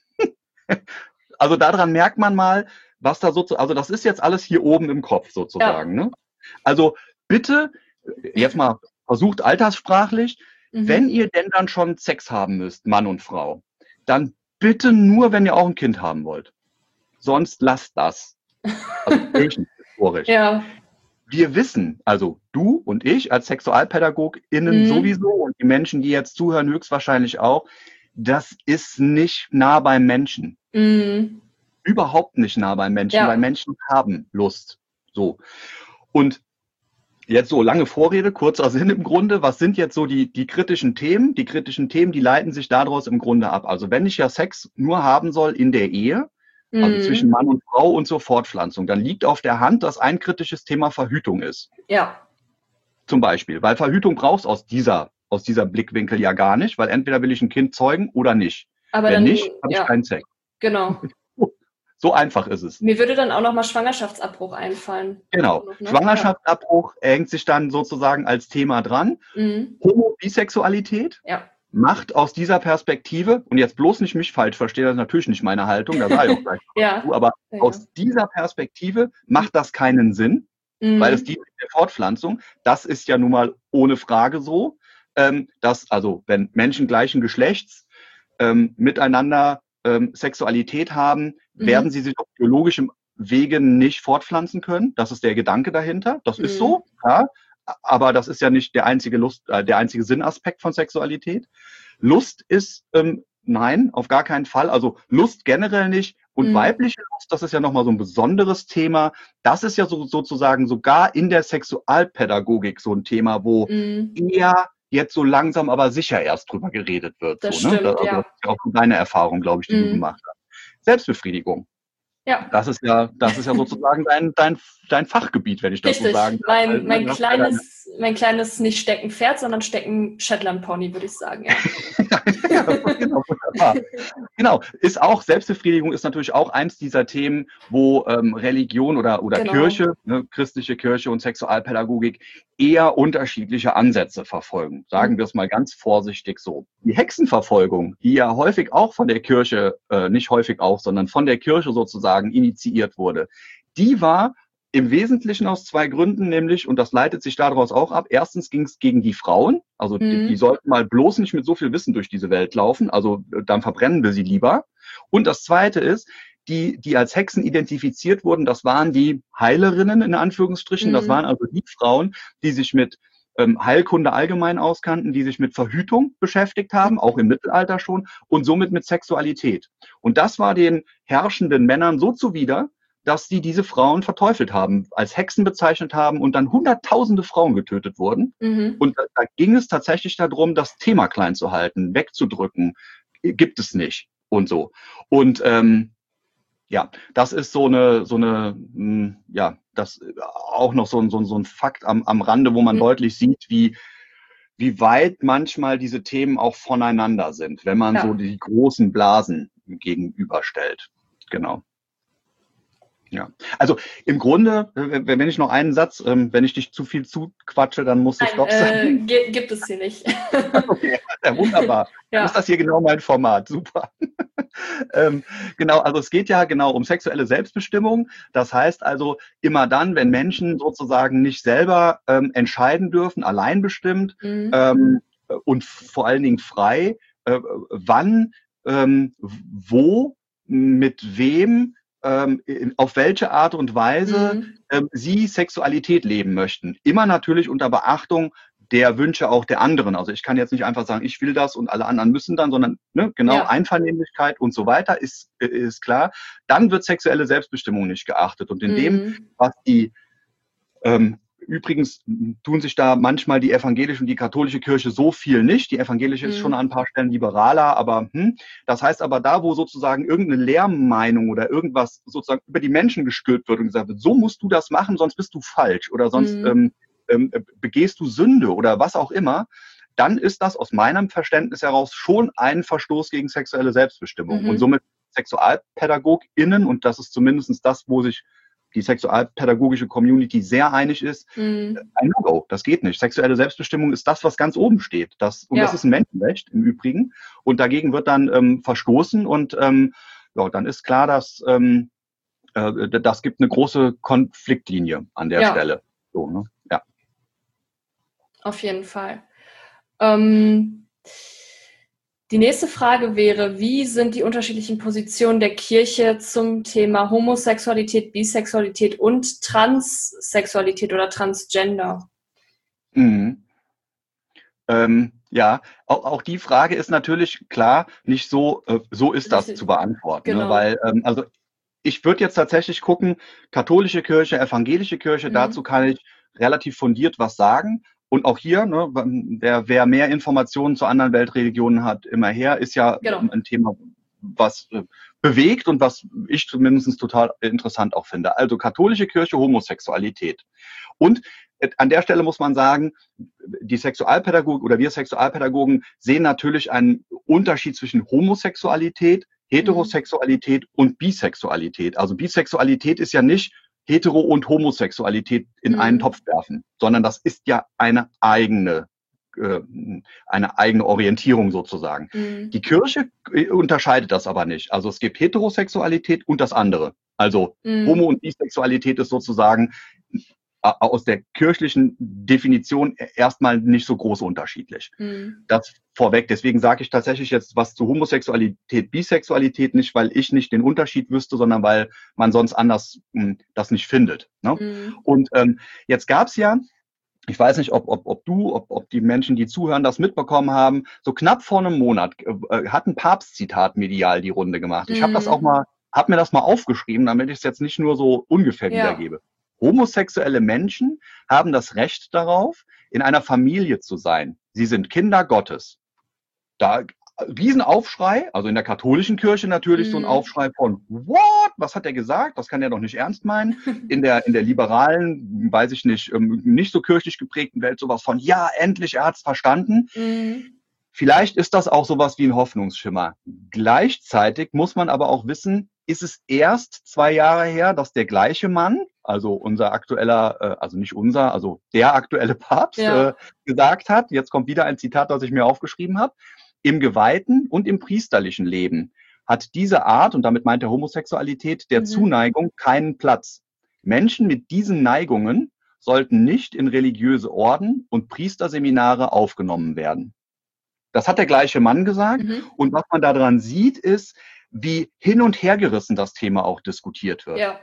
Also daran merkt man mal, was da so, also das ist jetzt alles hier oben im Kopf sozusagen. Ja. Ne? Also bitte, jetzt mal versucht alterssprachlich, Mhm. wenn ihr denn dann schon Sex haben müsst, Mann und Frau, dann bitte nur, wenn ihr auch ein Kind haben wollt. Sonst lasst das. Also kirchenhistorisch. Ja. Wir wissen, also du und ich als SexualpädagogInnen Mhm. sowieso und die Menschen, die jetzt zuhören, höchstwahrscheinlich auch, das ist nicht nah beim Menschen. Mhm. Überhaupt nicht nah beim Menschen, Ja. weil Menschen haben Lust. So. Und jetzt so lange Vorrede, kurzer Sinn im Grunde. Was sind jetzt so die, die kritischen Themen? Die kritischen Themen, die leiten sich daraus im Grunde ab. Also wenn ich ja Sex nur haben soll in der Ehe, also Mhm. zwischen Mann und Frau und zur Fortpflanzung, dann liegt auf der Hand, dass ein kritisches Thema Verhütung ist. Ja. Zum Beispiel. Weil Verhütung brauchst aus dieser, aus dieser Blickwinkel ja gar nicht, weil entweder will ich ein Kind zeugen oder nicht. Aber Wenn dann, nicht, habe ich ja, keinen Sex. genau. So einfach ist es. Mir würde dann auch nochmal Schwangerschaftsabbruch einfallen. Genau. Noch, ne? Schwangerschaftsabbruch hängt sich dann sozusagen als Thema dran. Mhm. Homo-Bisexualität Ja. macht aus dieser Perspektive, und jetzt bloß nicht mich falsch verstehen, das ist natürlich nicht meine Haltung, da sage ich auch gleich was Ja. dazu, aber Ja, aus dieser Perspektive macht das keinen Sinn, Mhm. weil es dient der Fortpflanzung. Das ist ja nun mal ohne Frage so, ähm, dass also wenn Menschen gleichen Geschlechts ähm, miteinander ähm, Sexualität haben, Mhm. werden sie sich auf biologischem Wege nicht fortpflanzen können. Das ist der Gedanke dahinter. Das ist Mhm. so, ja, aber das ist ja nicht der einzige Lust, äh, der einzige Sinnaspekt von Sexualität. Lust ist ähm, nein, auf gar keinen Fall. Also Lust generell nicht. Und Mhm. weibliche Lust, das ist ja nochmal so ein besonderes Thema. Das ist ja so, sozusagen sogar in der Sexualpädagogik so ein Thema, wo Mhm. eher jetzt so langsam aber sicher erst drüber geredet wird. Das so, ne? stimmt, Also ja. das ist ja auch so deine Erfahrung, glaube ich, die du Mhm. gemacht hast. Selbstbefriedigung. Ja. Das ist ja, das ist ja sozusagen dein, dein, dein Fachgebiet, wenn ich das Richtig. so sagen darf. Mein, also, mein, kleines, mein kleines nicht Stecken Pferd, sondern Stecken Shetland Pony, würde ich sagen. Ja. Ja, genau, wunderbar. Genau, ist auch, Selbstbefriedigung ist natürlich auch eins dieser Themen, wo ähm, Religion oder, oder genau. Kirche, ne, christliche Kirche und Sexualpädagogik eher unterschiedliche Ansätze verfolgen. Sagen wir es mal ganz vorsichtig so. Die Hexenverfolgung, die ja häufig auch von der Kirche, äh, nicht häufig auch, sondern von der Kirche sozusagen initiiert wurde, die war im Wesentlichen aus zwei Gründen, nämlich, und das leitet sich daraus auch ab, erstens ging es gegen die Frauen, also Mhm. die, die sollten mal bloß nicht mit so viel Wissen durch diese Welt laufen, also dann verbrennen wir sie lieber. Und das Zweite ist, die, die als Hexen identifiziert wurden, das waren die Heilerinnen in Anführungsstrichen, Mhm. das waren also die Frauen, die sich mit ähm, Heilkunde allgemein auskannten, die sich mit Verhütung beschäftigt haben, auch im Mittelalter schon, und somit mit Sexualität. Und das war den herrschenden Männern so zuwider, dass die diese Frauen verteufelt haben, als Hexen bezeichnet haben und dann hunderttausende Frauen getötet wurden. Mhm. Und da, da ging es tatsächlich darum, das Thema klein zu halten, wegzudrücken. Gibt es nicht und so. Und ähm, ja, das ist so eine, so eine, mh, ja, das auch noch so ein, so ein, so ein Fakt am, am Rande, wo man Mhm. deutlich sieht, wie wie weit manchmal diese Themen auch voneinander sind, wenn man Ja. so die großen Blasen gegenüberstellt. Genau. Ja, also im Grunde, wenn ich noch einen Satz, wenn ich dich zu viel zuquatsche, dann musst du Nein, Stopp äh, sagen. gi- gibt es hier nicht. Okay, ja, wunderbar. Dann Ja. ist das hier genau mein Format. Super. ähm, genau, also es geht ja genau um sexuelle Selbstbestimmung. Das heißt also immer dann, wenn Menschen sozusagen nicht selber ähm, entscheiden dürfen, allein bestimmt Mhm. ähm, und vor allen Dingen frei, äh, wann, ähm, wo, mit wem, ähm, in, auf welche Art und Weise Mhm. ähm, sie Sexualität leben möchten. Immer natürlich unter Beachtung der Wünsche auch der anderen. Also ich kann jetzt nicht einfach sagen, ich will das und alle anderen müssen dann, sondern ne, genau Ja. Einvernehmlichkeit und so weiter ist, ist klar. Dann wird sexuelle Selbstbestimmung nicht geachtet. Und in dem, Mhm. was die ähm, übrigens tun sich da manchmal die evangelische und die katholische Kirche so viel nicht. Die evangelische ist schon Mhm. an ein paar Stellen liberaler, aber hm, das heißt aber da, wo sozusagen irgendeine Lehrmeinung oder irgendwas sozusagen über die Menschen gestülpt wird und gesagt wird, so musst du das machen, sonst bist du falsch oder sonst Mhm. ähm, ähm, begehst du Sünde oder was auch immer, dann ist das aus meinem Verständnis heraus schon ein Verstoß gegen sexuelle Selbstbestimmung. Mhm. Und somit SexualpädagogInnen, und das ist zumindest das, wo sich die sexualpädagogische Community sehr einig ist, Mhm. ein No-Go, das geht nicht. Sexuelle Selbstbestimmung ist das, was ganz oben steht. Das, und Ja. das ist ein Menschenrecht im Übrigen. Und dagegen wird dann ähm, verstoßen und ähm, ja, dann ist klar, dass ähm, äh, das gibt eine große Konfliktlinie an der Ja. Stelle. So, ne? Ja. Auf jeden Fall. Ähm, die nächste Frage wäre, wie sind die unterschiedlichen Positionen der Kirche zum Thema Homosexualität, Bisexualität und Transsexualität oder Transgender? Mhm. Ähm, ja, auch, auch die Frage ist natürlich klar, nicht so, äh, so ist das Richtig. zu beantworten. Genau. Ne? Weil, ähm, also ich würde jetzt tatsächlich gucken, katholische Kirche, evangelische Kirche, Mhm. dazu kann ich relativ fundiert was sagen. Und auch hier, ne, wer, wer mehr Informationen zu anderen Weltreligionen hat, immer her, ist ja Genau. ein Thema, was äh, bewegt und was ich zumindest total interessant auch finde. Also katholische Kirche, Homosexualität. Und äh, an der Stelle muss man sagen, die Sexualpädagogik oder wir Sexualpädagogen sehen natürlich einen Unterschied zwischen Homosexualität, Heterosexualität und Bisexualität. Also Bisexualität ist ja nicht Hetero- und Homosexualität in Mhm. einen Topf werfen, sondern das ist ja eine eigene, äh, eine eigene Orientierung sozusagen. Mhm. Die Kirche äh, unterscheidet das aber nicht. Also es gibt Heterosexualität und das andere. Also Mhm. Homo- und Bisexualität ist sozusagen aus der kirchlichen Definition erstmal nicht so groß unterschiedlich. Mhm. Das vorweg. Deswegen sage ich tatsächlich jetzt was zu Homosexualität, Bisexualität nicht, weil ich nicht den Unterschied wüsste, sondern weil man sonst anders mh, das nicht findet. Ne? Mhm. Und ähm, jetzt gab es ja, ich weiß nicht, ob, ob, ob du, ob, ob die Menschen, die zuhören, das mitbekommen haben, so knapp vor einem Monat äh, hat ein Papstzitat medial die Runde gemacht. Ich habe das auch Mhm. mal, habe mir das mal aufgeschrieben, damit ich es jetzt nicht nur so ungefähr Ja. wiedergebe. Homosexuelle Menschen haben das Recht darauf, in einer Familie zu sein. Sie sind Kinder Gottes. Da Riesenaufschrei, also in der katholischen Kirche natürlich Mhm. so ein Aufschrei von, what? Was hat er gesagt? Das kann er doch nicht ernst meinen. In der, in der liberalen, weiß ich nicht, ähm, nicht so kirchlich geprägten Welt sowas von, ja, endlich, er hat's verstanden. Mhm. Vielleicht ist das auch sowas wie ein Hoffnungsschimmer. Gleichzeitig muss man aber auch wissen, ist es erst zwei Jahre her, dass der gleiche Mann, also unser aktueller, äh, also nicht unser, also der aktuelle Papst, Ja. äh, gesagt hat, jetzt kommt wieder ein Zitat, das ich mir aufgeschrieben habe, im geweihten und im priesterlichen Leben hat diese Art, und damit meint er Homosexualität, der Mhm. Zuneigung keinen Platz. Menschen mit diesen Neigungen sollten nicht in religiöse Orden und Priesterseminare aufgenommen werden. Das hat der gleiche Mann gesagt. Mhm. Und was man daran sieht, ist, wie hin und her gerissen das Thema auch diskutiert wird. Ja.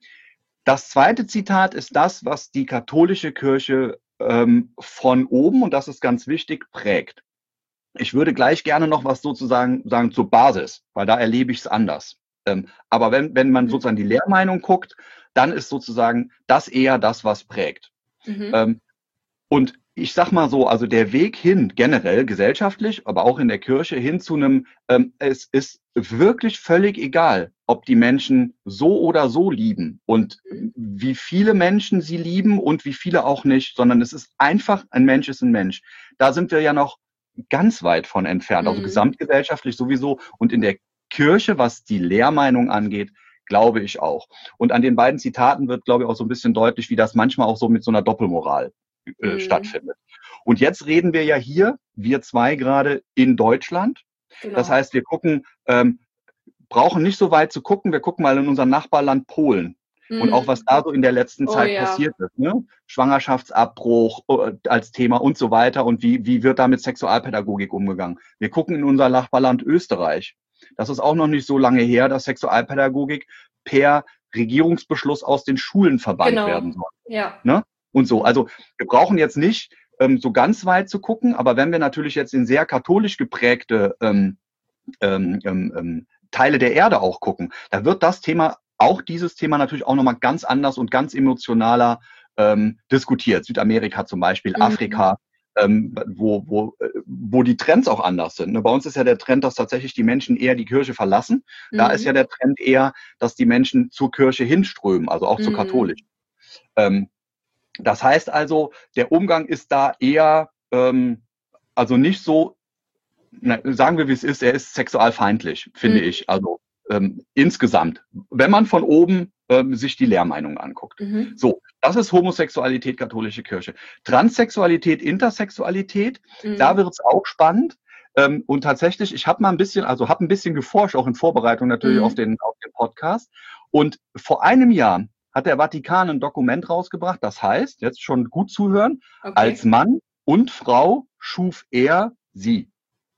Das zweite Zitat ist das, was die katholische Kirche ähm, von oben, und das ist ganz wichtig, prägt. Ich würde gleich gerne noch was sozusagen sagen zur Basis, weil da erlebe ich es anders. Ähm, aber wenn, wenn man Mhm. sozusagen die Lehrmeinung guckt, dann ist sozusagen das eher das, was prägt. Mhm. Ähm, und ich sag mal so, also der Weg hin, generell gesellschaftlich, aber auch in der Kirche, hin zu einem, ähm, es ist wirklich völlig egal, ob die Menschen so oder so lieben und Mhm. wie viele Menschen sie lieben und wie viele auch nicht, sondern es ist einfach, ein Mensch ist ein Mensch. Da sind wir ja noch ganz weit von entfernt, also Mhm. gesamtgesellschaftlich sowieso und in der Kirche, was die Lehrmeinung angeht, glaube ich auch. Und an den beiden Zitaten wird, glaube ich, auch so ein bisschen deutlich, wie das manchmal auch so mit so einer Doppelmoral äh, Mhm. stattfindet. Und jetzt reden wir ja hier, wir zwei gerade in Deutschland. Genau. Das heißt, wir gucken, ähm, brauchen nicht so weit zu gucken, wir gucken mal in unser Nachbarland Polen. Und auch was Mhm. da so in der letzten Oh Zeit ja. passiert ist, ne? Schwangerschaftsabbruch äh, als Thema und so weiter und wie, wie wird da mit Sexualpädagogik umgegangen. Wir gucken in unser Nachbarland Österreich. Das ist auch noch nicht so lange her, dass Sexualpädagogik per Regierungsbeschluss aus den Schulen verbannt Genau. werden soll. Ja. Ne? Und so. Mhm. Also wir brauchen jetzt nicht ähm, so ganz weit zu gucken, aber wenn wir natürlich jetzt in sehr katholisch geprägte ähm, ähm, ähm, Teile der Erde auch gucken, da wird das Thema, auch dieses Thema natürlich auch nochmal ganz anders und ganz emotionaler ähm, diskutiert. Südamerika zum Beispiel, Mhm. Afrika, ähm, wo, wo, äh, wo die Trends auch anders sind. Ne? Bei uns ist ja der Trend, dass tatsächlich die Menschen eher die Kirche verlassen. Da ist ja Mhm. der Trend eher, dass die Menschen zur Kirche hinströmen, also auch zur katholischen. Mhm. Ähm, das heißt also, der Umgang ist da eher, ähm, also nicht so, na, sagen wir wie es ist, er ist sexualfeindlich, finde Mhm. ich. Also ähm, insgesamt, wenn man von oben ähm, sich die Lehrmeinung anguckt. Mhm. So, das ist Homosexualität, katholische Kirche. Transsexualität, Intersexualität, da Mhm. wird es auch spannend. Ähm, und tatsächlich, ich habe mal ein bisschen, also habe ein bisschen geforscht, auch in Vorbereitung natürlich auf Mhm. den, auf den Podcast. Und vor einem Jahr hat der Vatikan ein Dokument rausgebracht, das heißt, jetzt schon gut zuhören, als Okay. Mann und Frau schuf er sie.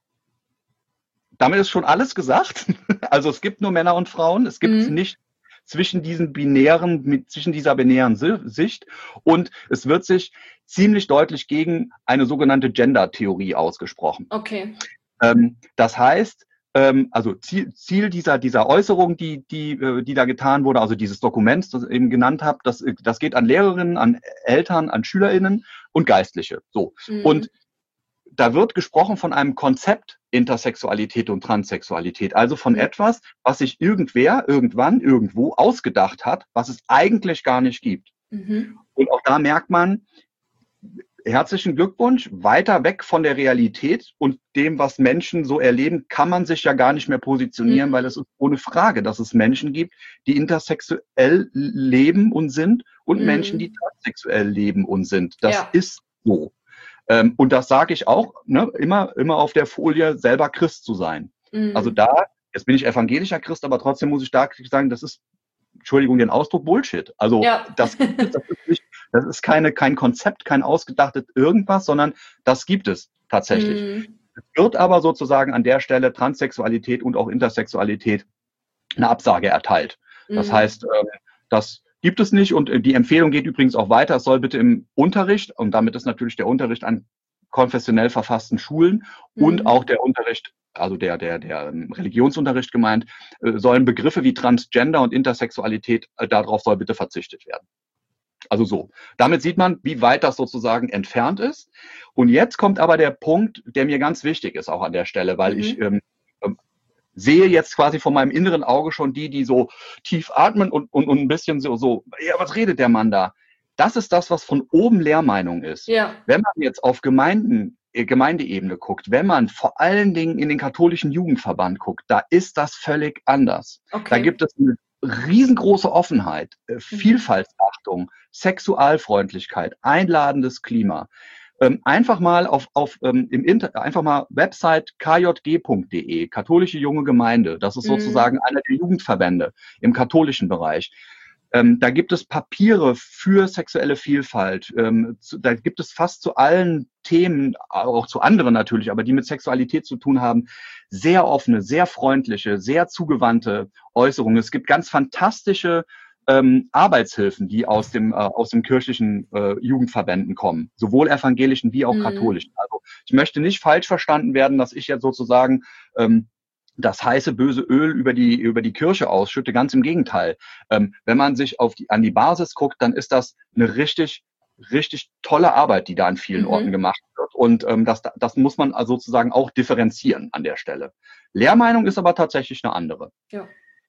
Damit ist schon alles gesagt. Also es gibt nur Männer und Frauen. Es gibt Mhm. nicht zwischen diesen binären, mit, zwischen dieser binären Si- Sicht. Und es wird sich ziemlich deutlich gegen eine sogenannte Gender-Theorie ausgesprochen. Okay. Ähm, das heißt, ähm, also Ziel, Ziel dieser, dieser Äußerung, die, die, äh, die da getan wurde, also dieses Dokuments, das ich eben genannt habe, das, das geht an Lehrerinnen, an Eltern, an SchülerInnen und Geistliche. So. Mhm. Und da wird gesprochen von einem Konzept Intersexualität und Transsexualität, also von Mhm. etwas, was sich irgendwer, irgendwann, irgendwo ausgedacht hat, was es eigentlich gar nicht gibt. Mhm. Und auch da merkt man, herzlichen Glückwunsch, weiter weg von der Realität und dem, was Menschen so erleben, kann man sich ja gar nicht mehr positionieren, Mhm. weil es ist ohne Frage, dass es Menschen gibt, die intersexuell leben und sind und Menschen, die Mhm. transsexuell leben und sind. Das Ja. ist so. Ähm, und das sage ich auch, ne, immer, immer auf der Folie, selber Christ zu sein. Also Mhm. da, jetzt bin ich evangelischer Christ, aber trotzdem muss ich da sagen, das ist, Entschuldigung, den Ausdruck Bullshit. Also Ja. das, das, ist, nicht, das ist keine, kein Konzept, kein ausgedachtes irgendwas, sondern das gibt es tatsächlich. Mhm. Es wird aber sozusagen an der Stelle Transsexualität und auch Intersexualität eine Absage erteilt. Das Mhm. heißt, ähm, das gibt es nicht und die Empfehlung geht übrigens auch weiter. Es soll bitte im Unterricht, und damit ist natürlich der Unterricht an konfessionell verfassten Schulen und auch Mhm. der Unterricht, also der, der, der Religionsunterricht gemeint, äh, sollen Begriffe wie Transgender und Intersexualität, äh, darauf soll bitte verzichtet werden. Also so. Damit sieht man, wie weit das sozusagen entfernt ist. Und jetzt kommt aber der Punkt, der mir ganz wichtig ist auch an der Stelle, weil Mhm. ich ähm, ähm, sehe jetzt quasi von meinem inneren Auge schon die, die so tief atmen und, und, und ein bisschen so, so, ja, was redet der Mann da? Das ist das, was von oben Lehrmeinung ist. Ja. Wenn man jetzt auf Gemeinden, äh, Gemeindeebene guckt, wenn man vor allen Dingen in den katholischen Jugendverband guckt, da ist das völlig anders. Okay. Da gibt es eine riesengroße Offenheit, äh, Vielfaltsachtung, Sexualfreundlichkeit, einladendes Klima. Ähm, einfach mal auf, auf ähm, im Inter einfach mal Website k j g punkt d e, katholische junge Gemeinde. Das ist Mhm. sozusagen einer der Jugendverbände im katholischen Bereich. Ähm, da gibt es Papiere für sexuelle Vielfalt. Ähm, zu, da gibt es fast zu allen Themen, auch zu anderen natürlich, aber die mit Sexualität zu tun haben, sehr offene, sehr freundliche, sehr zugewandte Äußerungen. Es gibt ganz fantastische ähm, Arbeitshilfen, die aus dem äh, aus dem kirchlichen äh, Jugendverbänden kommen, sowohl evangelischen wie auch Mhm. katholischen. Also ich möchte nicht falsch verstanden werden, dass ich jetzt sozusagen ähm, das heiße böse Öl über die über die Kirche ausschütte. Ganz im Gegenteil. Ähm, wenn man sich auf die an die Basis guckt, dann ist das eine richtig richtig tolle Arbeit, die da an vielen Mhm. Orten gemacht wird. Und ähm, das das muss man also sozusagen auch differenzieren an der Stelle. Lehrmeinung ist aber tatsächlich eine andere. Ja.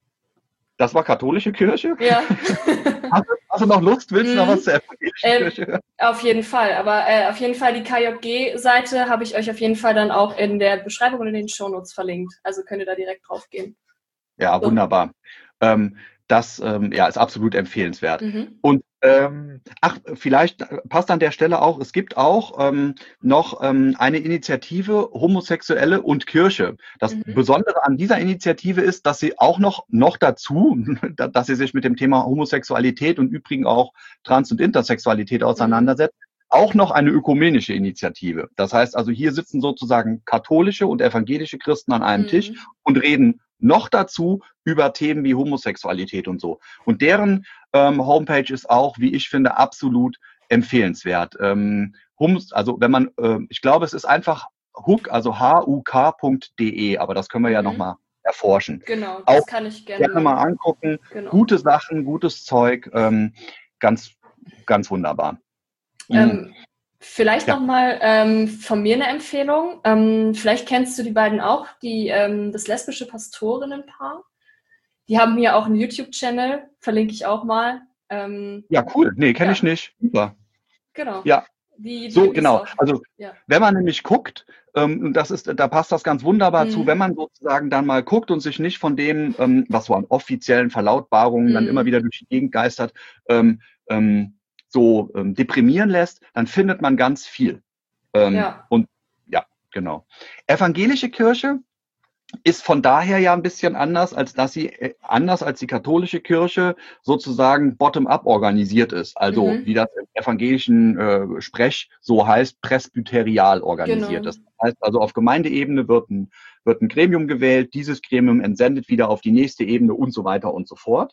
Das war katholische Kirche. Ja. Hast du, hast du noch Lust? Willst du noch Mhm. was zur evangelischen Ähm, Kirche hören? Auf jeden Fall, aber äh, auf jeden Fall die K J G-Seite habe ich euch auf jeden Fall dann auch in der Beschreibung und in den Shownotes verlinkt. Also könnt ihr da direkt drauf gehen. Ja, So. wunderbar. Ähm, das ähm, ja, ist absolut empfehlenswert. Mhm. Und ähm, ach, vielleicht passt an der Stelle auch, es gibt auch ähm, noch ähm, eine Initiative Homosexuelle und Kirche. Das Mhm. Besondere an dieser Initiative ist, dass sie auch noch, noch dazu, dass sie sich mit dem Thema Homosexualität und übrigens auch Trans- und Intersexualität auseinandersetzt, auch noch eine ökumenische Initiative. Das heißt also, hier sitzen sozusagen katholische und evangelische Christen an einem Mhm. Tisch und reden noch dazu über Themen wie Homosexualität und so. Und deren ähm, Homepage ist auch, wie ich finde, absolut empfehlenswert. Ähm, Hums, also wenn man, äh, ich glaube, es ist einfach Hook, also h u k punkt d e, aber das können wir ja Mhm. nochmal erforschen. Genau, Auch das kann ich gerne gerne mal angucken. Genau. Gute Sachen, gutes Zeug, ähm, ganz, ganz wunderbar. Ähm, vielleicht Ja. nochmal ähm, von mir eine Empfehlung. Ähm, vielleicht kennst du die beiden auch, die, ähm, das lesbische Pastorinnenpaar. Die haben hier auch einen YouTube-Channel, verlinke ich auch mal. Ähm, Ja, cool. Nee, kenne ja. ich nicht. Super. Genau. Ja, Die, die so gibt es genau. auch. Also Ja. wenn man nämlich guckt, ähm, und das ist, da passt das ganz wunderbar Mhm. zu, wenn man sozusagen dann mal guckt und sich nicht von dem, ähm, was so an offiziellen Verlautbarungen dann Mhm. immer wieder durch die Gegend geistert, ähm, ähm, so ähm, deprimieren lässt, dann findet man ganz viel. Ähm, Ja. Und ja, genau. Evangelische Kirche ist von daher ja ein bisschen anders, als dass sie äh, anders als die katholische Kirche sozusagen bottom-up organisiert ist. Also Mhm. wie das im evangelischen äh, Sprech so heißt, presbyterial organisiert. Genau. Das heißt also, auf Gemeindeebene wird ein, wird ein Gremium gewählt, dieses Gremium entsendet wieder auf die nächste Ebene und so weiter und so fort.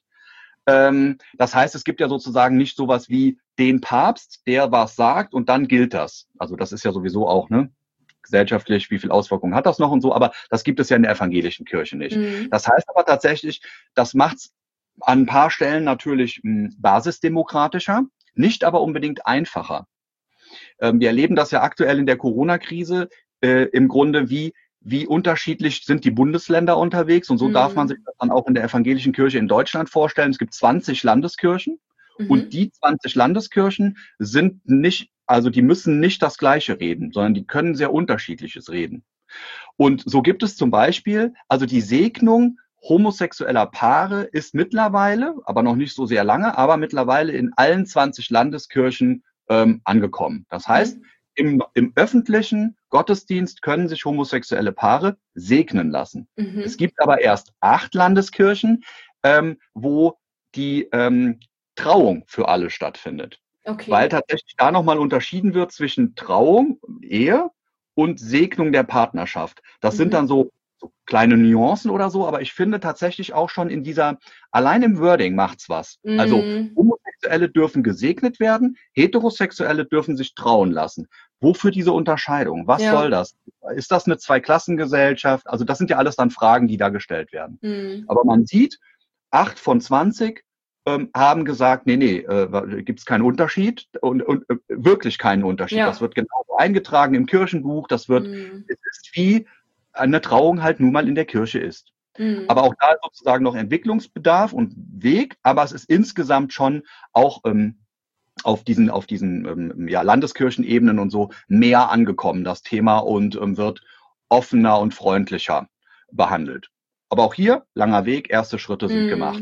Ähm, das heißt, es gibt ja sozusagen nicht sowas wie den Papst, der was sagt und dann gilt das. Also das ist ja sowieso auch, ne? Gesellschaftlich, wie viel Auswirkungen hat das noch und so, aber das gibt es ja in der evangelischen Kirche nicht. Mhm. Das heißt aber tatsächlich, das macht es an ein paar Stellen natürlich mh, basisdemokratischer, nicht aber unbedingt einfacher. Ähm, wir erleben das ja aktuell in der Corona-Krise äh, im Grunde, wie, wie unterschiedlich sind die Bundesländer unterwegs und so Mhm. darf man sich das dann auch in der evangelischen Kirche in Deutschland vorstellen. Es gibt zwanzig Landeskirchen. Mhm. Und die zwanzig Landeskirchen sind nicht, also die müssen nicht das Gleiche reden, sondern die können sehr Unterschiedliches reden. Und so gibt es zum Beispiel, also die Segnung homosexueller Paare ist mittlerweile, aber noch nicht so sehr lange, aber mittlerweile in allen zwanzig Landeskirchen ähm, angekommen. Das heißt, Mhm. im, im öffentlichen Gottesdienst können sich homosexuelle Paare segnen lassen. Mhm. Es gibt aber erst acht Landeskirchen, ähm, wo die ähm, Trauung für alle stattfindet. Okay. Weil tatsächlich da nochmal unterschieden wird zwischen Trauung, Ehe und Segnung der Partnerschaft. Das Mhm. sind dann so, so kleine Nuancen oder so, aber ich finde tatsächlich auch schon in dieser, allein im Wording macht's was. Mhm. Also Homosexuelle dürfen gesegnet werden, Heterosexuelle dürfen sich trauen lassen. Wofür diese Unterscheidung? Was Ja. soll das? Ist das eine Zweiklassengesellschaft? Also das sind ja alles dann Fragen, die da gestellt werden. Mhm. Aber man sieht, acht von zwanzig ähm, haben gesagt, nee, nee, äh, gibt es keinen Unterschied und, und äh, wirklich keinen Unterschied. Ja. Das wird genauso eingetragen im Kirchenbuch. Das wird, Mhm. es ist wie eine Trauung halt nun mal in der Kirche ist. Mhm. Aber auch da ist sozusagen noch Entwicklungsbedarf und Weg, aber es ist insgesamt schon auch ähm, auf diesen, auf diesen ähm, ja, Landeskirchenebenen und so mehr angekommen, das Thema, und ähm, wird offener und freundlicher behandelt. Aber auch hier, langer Weg, erste Schritte sind Mhm. gemacht.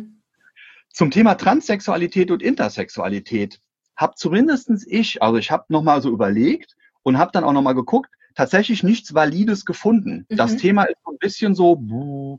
Zum Thema Transsexualität und Intersexualität habe zumindest ich, also ich habe nochmal so überlegt und habe dann auch nochmal geguckt, tatsächlich nichts Valides gefunden. Mhm. Das Thema ist so ein bisschen so, buh,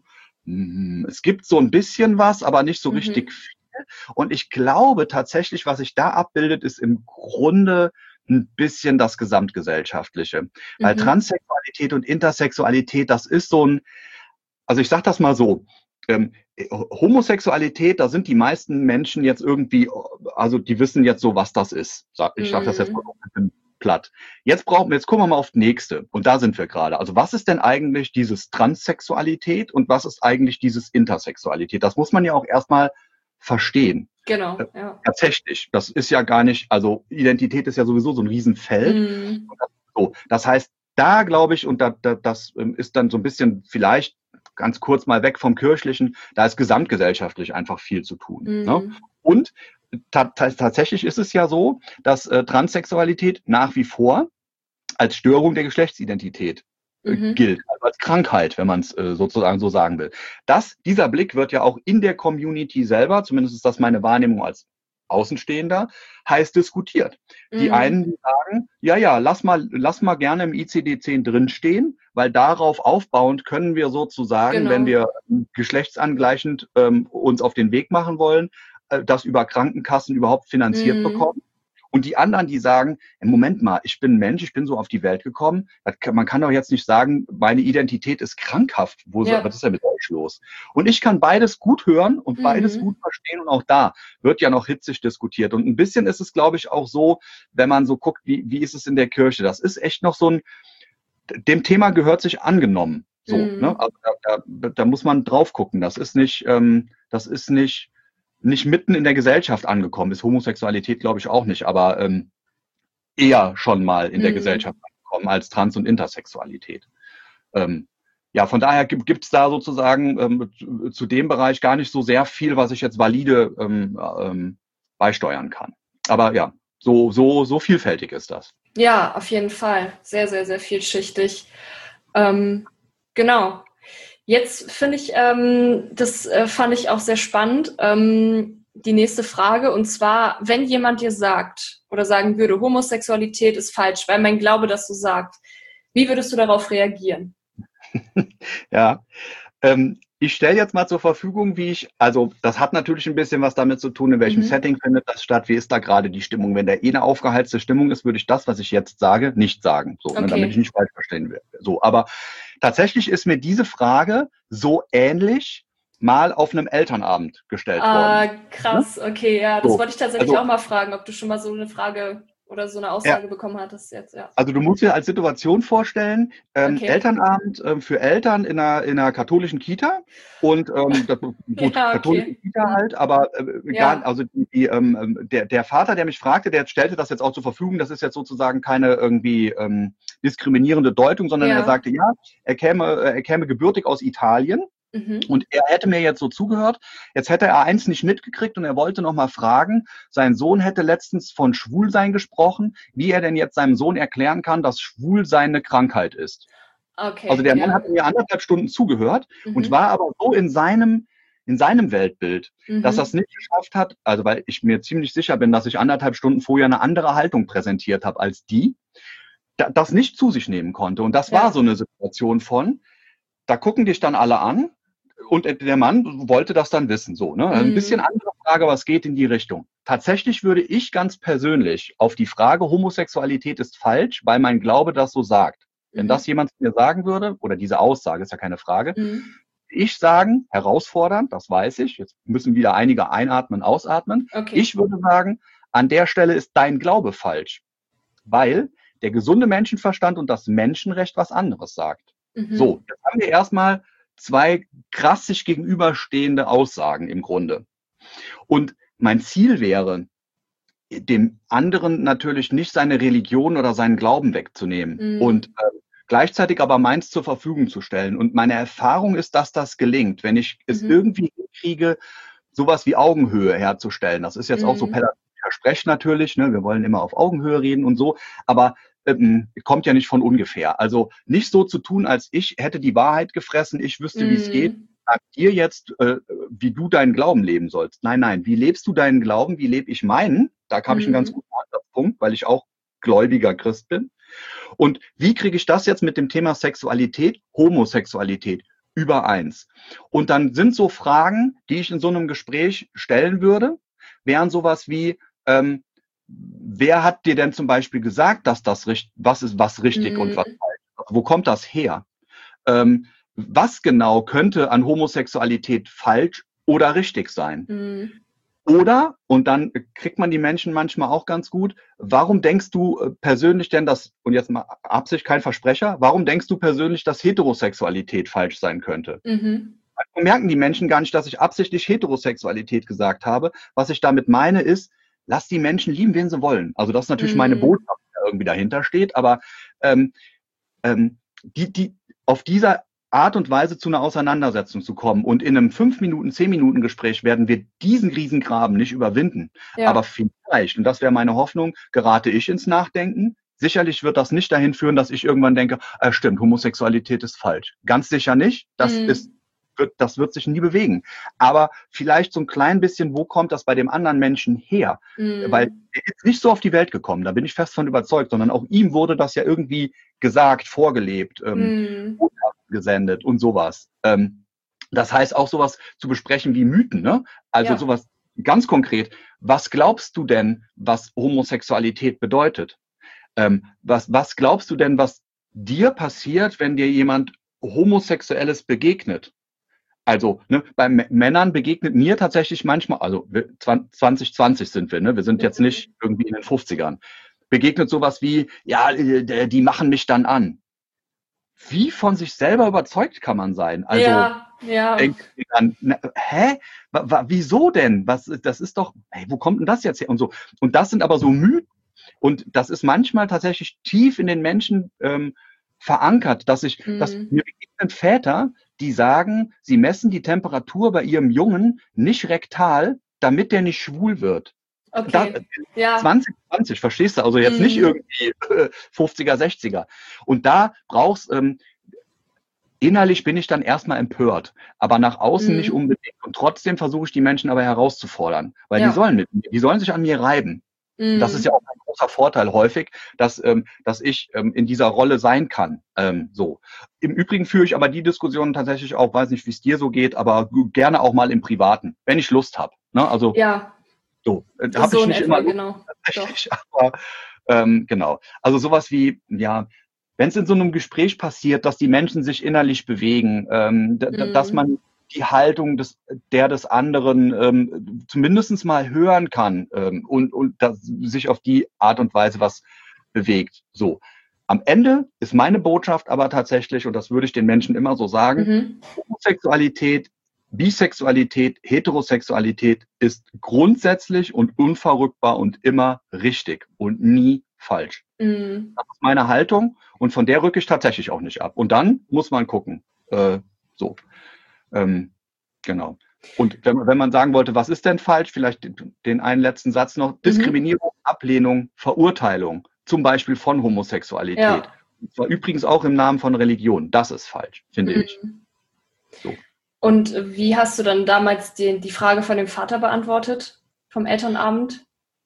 mm, es gibt so ein bisschen was, aber nicht so Mhm. richtig viel. Und ich glaube tatsächlich, was sich da abbildet, ist im Grunde ein bisschen das Gesamtgesellschaftliche. Weil Mhm. Transsexualität und Intersexualität, das ist so ein, also ich sage das mal so, ähm, Homosexualität, da sind die meisten Menschen jetzt irgendwie, also die wissen jetzt so, was das ist. Ich sage das jetzt mal so ein bisschen platt. Jetzt brauchen wir, jetzt gucken wir mal auf die nächste. Und da sind wir gerade. Also was ist denn eigentlich dieses Transsexualität und was ist eigentlich dieses Intersexualität? Das muss man ja auch erstmal verstehen. Genau, Äh, ja. Tatsächlich. Das ist ja gar nicht, also Identität ist ja sowieso so ein Riesenfeld. Mhm. So, das heißt, da glaube ich, und da, da, das ist dann so ein bisschen vielleicht ganz kurz mal weg vom Kirchlichen, da ist gesamtgesellschaftlich einfach viel zu tun. Mhm. Ne? Und ta tatsächlich ist es ja so, dass äh, Transsexualität nach wie vor als Störung der Geschlechtsidentität äh, Mhm. gilt, also als Krankheit, wenn man es äh, sozusagen so sagen will. Das, dieser Blick wird ja auch in der Community selber, zumindest ist das meine Wahrnehmung als Außenstehender, heiß diskutiert. Die Mhm. einen die sagen, ja, ja, lass mal, lass mal gerne im I C D zehn drinstehen, weil darauf aufbauend können wir sozusagen, Genau. wenn wir geschlechtsangleichend ähm, uns auf den Weg machen wollen, äh, das über Krankenkassen überhaupt finanziert Mhm. bekommen. Und die anderen, die sagen, Moment mal, ich bin ein Mensch, ich bin so auf die Welt gekommen. Kann, man kann doch jetzt nicht sagen, meine Identität ist krankhaft. Wo, Ja. Was ist denn mit euch los? Und ich kann beides gut hören und Mhm. beides gut verstehen. Und auch da wird ja noch hitzig diskutiert. Und ein bisschen ist es, glaube ich, auch so, wenn man so guckt, wie, wie ist es in der Kirche? Das ist echt noch so ein, dem Thema gehört sich angenommen. So, Mhm. ne? Also da, da, da muss man drauf gucken. Das ist nicht, ähm, das ist nicht, nicht mitten in der Gesellschaft angekommen. Ist Homosexualität, glaube ich, auch nicht, aber ähm, eher schon mal in der Mhm. Gesellschaft angekommen als Trans- und Intersexualität. Ähm, ja, von daher gibt es da sozusagen ähm, zu, zu dem Bereich gar nicht so sehr viel, was ich jetzt valide ähm, ähm, beisteuern kann. Aber ja, so, so, so vielfältig ist das. Ja, auf jeden Fall. Sehr, sehr, sehr vielschichtig. Ähm, genau. Jetzt finde ich, ähm, das äh, fand ich auch sehr spannend, ähm, die nächste Frage. Und zwar, wenn jemand dir sagt oder sagen würde, Homosexualität ist falsch, weil mein Glaube das so sagt, wie würdest du darauf reagieren? Ja, ähm, ich stelle jetzt mal zur Verfügung, wie ich, also das hat natürlich ein bisschen was damit zu tun, in welchem Mhm. Setting findet das statt, wie ist da gerade die Stimmung. Wenn da eh eine aufgeheizte Stimmung ist, würde ich das, was ich jetzt sage, nicht sagen, so, ne, damit ich Okay. nicht falsch verstehen werde. So, aber tatsächlich ist mir diese Frage so ähnlich mal auf einem Elternabend gestellt Ah, worden. Ne? krass, okay, ja, das So, wollte ich tatsächlich also auch mal fragen, ob du schon mal so eine Frage oder so eine ja, Aussage bekommen hattest jetzt, ja. also du musst dir als Situation vorstellen, ähm, Okay. Elternabend ähm, für Eltern in einer, in einer katholischen Kita und ähm, das, gut, Ja, katholische okay. Kita halt, aber äh, gar, Ja. also die, die, ähm, der, der Vater, der mich fragte, der stellte das jetzt auch zur Verfügung, das ist jetzt sozusagen keine irgendwie ähm, diskriminierende Deutung, sondern er Ja. sagte, ja, er käme, äh, er käme gebürtig aus Italien. Mhm. Und er hätte mir jetzt so zugehört, jetzt hätte er eins nicht mitgekriegt und er wollte noch mal fragen, sein Sohn hätte letztens von Schwulsein gesprochen, wie er denn jetzt seinem Sohn erklären kann, dass Schwulsein eine Krankheit ist. Okay, Also der Mann ja. hat mir anderthalb Stunden zugehört und Mhm. war aber so in seinem, in seinem Weltbild, dass er es Mhm. nicht geschafft hat, also weil ich mir ziemlich sicher bin, dass ich anderthalb Stunden vorher eine andere Haltung präsentiert habe als die, da- das nicht zu sich nehmen konnte. Und das war Ja. so eine Situation von, da gucken dich dann alle an und der Mann wollte das dann wissen. So, ne? Ein bisschen Mhm. andere Frage, aber es geht in die Richtung. Tatsächlich würde ich ganz persönlich auf die Frage, Homosexualität ist falsch, weil mein Glaube das so sagt. Wenn das Mhm. jemand mir sagen würde, oder diese Aussage, ist ja keine Frage, Mhm. ich sagen, herausfordernd, das weiß ich, jetzt müssen wieder einige einatmen, ausatmen. Okay. Ich würde sagen, an der Stelle ist dein Glaube falsch, weil der gesunde Menschenverstand und das Menschenrecht was anderes sagt. Mhm. So, jetzt haben wir erstmal zwei krass sich gegenüberstehende Aussagen im Grunde. Und mein Ziel wäre, dem anderen natürlich nicht seine Religion oder seinen Glauben wegzunehmen Mhm. und äh, gleichzeitig aber meins zur Verfügung zu stellen. Und meine Erfahrung ist, dass das gelingt, wenn ich es Mhm. irgendwie hinkriege, sowas wie Augenhöhe herzustellen. Das ist jetzt auch so Mhm. pädagogischer Sprech natürlich, ne? Wir wollen immer auf Augenhöhe reden und so, aber ähm, kommt ja nicht von ungefähr. Also nicht so zu tun, als ich hätte die Wahrheit gefressen, ich wüsste, wie es geht. Mhm. Sag dir jetzt, äh, wie du deinen Glauben leben sollst. Nein, nein, wie lebst du deinen Glauben, wie lebe ich meinen? Da habe ich einen ganz Mhm. guten Ansatzpunkt, weil ich auch gläubiger Christ bin. Und wie kriege ich das jetzt mit dem Thema Sexualität, Homosexualität übereins? Und dann sind so Fragen, die ich in so einem Gespräch stellen würde, wären sowas wie, ähm, wer hat dir denn zum Beispiel gesagt, dass das richtig, was ist was richtig und was Mhm. falsch? Wo kommt das her? Ähm, was genau könnte an Homosexualität falsch oder richtig sein? Mhm. Oder, und dann kriegt man die Menschen manchmal auch ganz gut, warum denkst du äh, persönlich denn, dass, und jetzt mal Absicht, kein Versprecher, warum denkst du persönlich, dass Heterosexualität falsch sein könnte? Mhm. Manchmal merken die Menschen gar nicht, dass ich absichtlich Heterosexualität gesagt habe. Was ich damit meine ist, lass die Menschen lieben, wen sie wollen. Also das ist natürlich meine Mhm. Botschaft, die da irgendwie dahinter steht, aber ähm, ähm, die, die, auf dieser Art und Weise zu einer Auseinandersetzung zu kommen. Und in einem fünf Minuten, zehn Minuten Gespräch werden wir diesen Riesengraben nicht überwinden. Aber Ja. vielleicht, und das wäre meine Hoffnung, gerate ich ins Nachdenken. Sicherlich wird das nicht dahin führen, dass ich irgendwann denke, äh, stimmt, Homosexualität ist falsch. Ganz sicher nicht. Das ist, Mhm. wird, das wird sich nie bewegen. Aber vielleicht so ein klein bisschen, wo kommt das bei dem anderen Menschen her? Weil Mhm. er ist nicht so auf die Welt gekommen, da bin ich fest von überzeugt, sondern auch ihm wurde das ja irgendwie gesagt, vorgelebt, ähm, Mhm. gesendet und sowas. Ähm, das heißt auch sowas zu besprechen wie Mythen, ne? Also Ja. sowas ganz konkret. Was glaubst du denn, was Homosexualität bedeutet? Ähm, was, was glaubst du denn, was dir passiert, wenn dir jemand Homosexuelles begegnet? Also, ne, bei M Männern begegnet mir tatsächlich manchmal, also wir, zwanzig zwanzig sind wir, ne? Wir sind jetzt Mhm. nicht irgendwie in den fünfzigern. Begegnet sowas wie, ja, äh, die machen mich dann an. Wie von sich selber überzeugt kann man sein? Also Ja. Ja. denkt ihr dann, na, hä? Wa, wa, wieso denn? Was, das ist doch, hey, wo kommt denn das jetzt her? Und so. Und das sind aber so Mythen. Und das ist manchmal tatsächlich tief in den Menschen ähm, verankert, dass ich, dass Mhm. mir begegnen Väter, die sagen, sie messen die Temperatur bei ihrem Jungen nicht rektal, damit der nicht schwul wird. Da, Okay. Ja. zwanzig zwanzig, verstehst du? Also jetzt nicht Mhm. irgendwie äh, fünfziger, sechziger. Und da brauchst, ähm, innerlich bin ich dann erstmal empört, aber nach außen nicht Mhm. unbedingt. Und trotzdem versuche ich die Menschen aber herauszufordern, weil die Ja. sollen mit mir, die sollen sich an mir reiben. Und das ist ja Mhm. auch ein großer Vorteil häufig, dass, ähm, dass ich ähm, in dieser Rolle sein kann. Ähm, so. Im Übrigen führe ich aber die Diskussionen tatsächlich auch, weiß nicht, wie es dir so geht, aber gerne auch mal im Privaten, wenn ich Lust habe. Ne? Also Ja. so, äh, habe So ich in nicht immer etwa, Lust genau. Doch. tatsächlich, aber ähm, genau. Also sowas wie, ja, wenn es in so einem Gespräch passiert, dass die Menschen sich innerlich bewegen, ähm, d- d- dass Mhm. man die Haltung des, der des anderen ähm, zumindest mal hören kann ähm, und, und dass sich auf die Art und Weise was bewegt. So. Am Ende ist meine Botschaft aber tatsächlich, und das würde ich den Menschen immer so sagen, Mhm. Homosexualität, Bisexualität, Heterosexualität ist grundsätzlich und unverrückbar und immer richtig und nie falsch. Mhm. Das ist meine Haltung und von der rücke ich tatsächlich auch nicht ab. Und dann muss man gucken. Äh, so, ähm, genau. Und wenn, wenn man sagen wollte, was ist denn falsch, vielleicht den, den einen letzten Satz noch, Mhm. Diskriminierung, Ablehnung, Verurteilung, zum Beispiel von Homosexualität. Ja. Und zwar übrigens auch im Namen von Religion. Das ist falsch, finde ich. Mhm. So. Und wie hast du dann damals die, die Frage von dem Vater beantwortet, vom Elternabend?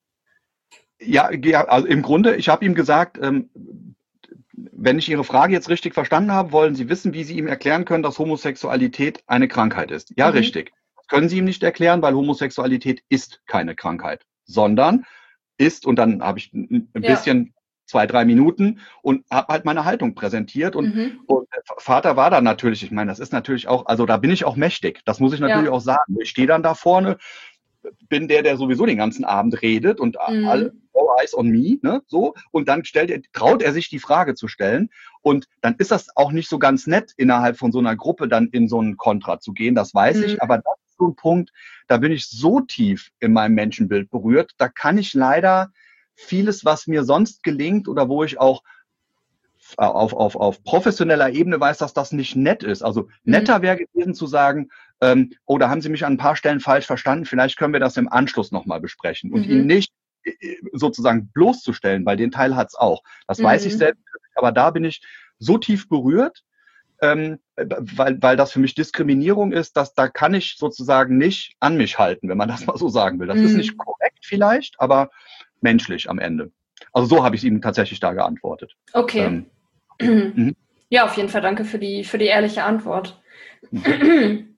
Ja, ja, also im Grunde, ich habe ihm gesagt, ähm, wenn ich Ihre Frage jetzt richtig verstanden habe, wollen Sie wissen, wie Sie ihm erklären können, dass Homosexualität eine Krankheit ist. Ja, Mhm. richtig. Das können Sie ihm nicht erklären, weil Homosexualität ist keine Krankheit, sondern ist, und dann habe ich ein Ja. bisschen zwei, drei Minuten und habe halt meine Haltung präsentiert. Und, Mhm. und der Vater war dann natürlich, ich meine, das ist natürlich auch, also da bin ich auch mächtig, das muss ich natürlich Ja. auch sagen. Ich stehe dann da vorne, bin der, der sowieso den ganzen Abend redet und alle Mhm. all eyes on me, ne, so. Und dann stellt er, traut er sich die Frage zu stellen. Und dann ist das auch nicht so ganz nett, innerhalb von so einer Gruppe dann in so einen Kontra zu gehen. Das weiß Mhm. ich. Aber das ist so ein Punkt, da bin ich so tief in meinem Menschenbild berührt, da kann ich leider vieles, was mir sonst gelingt oder wo ich auch auf, auf, auf professioneller Ebene weiß, dass das nicht nett ist. Also netter wäre gewesen zu sagen, ähm, oh, da haben Sie mich an ein paar Stellen falsch verstanden, vielleicht können wir das im Anschluss nochmal besprechen und mhm. ihn nicht sozusagen bloßzustellen, weil den Teil hat's auch. Das mhm. weiß ich selbst, aber da bin ich so tief berührt, ähm, weil, weil das für mich Diskriminierung ist, dass da kann ich sozusagen nicht an mich halten, wenn man das mal so sagen will. Das mhm. ist nicht korrekt vielleicht, aber menschlich am Ende. Also so habe ich ihm tatsächlich da geantwortet. Okay. Ähm, mhm. Ja, auf jeden Fall danke für die, für die ehrliche Antwort. Mhm.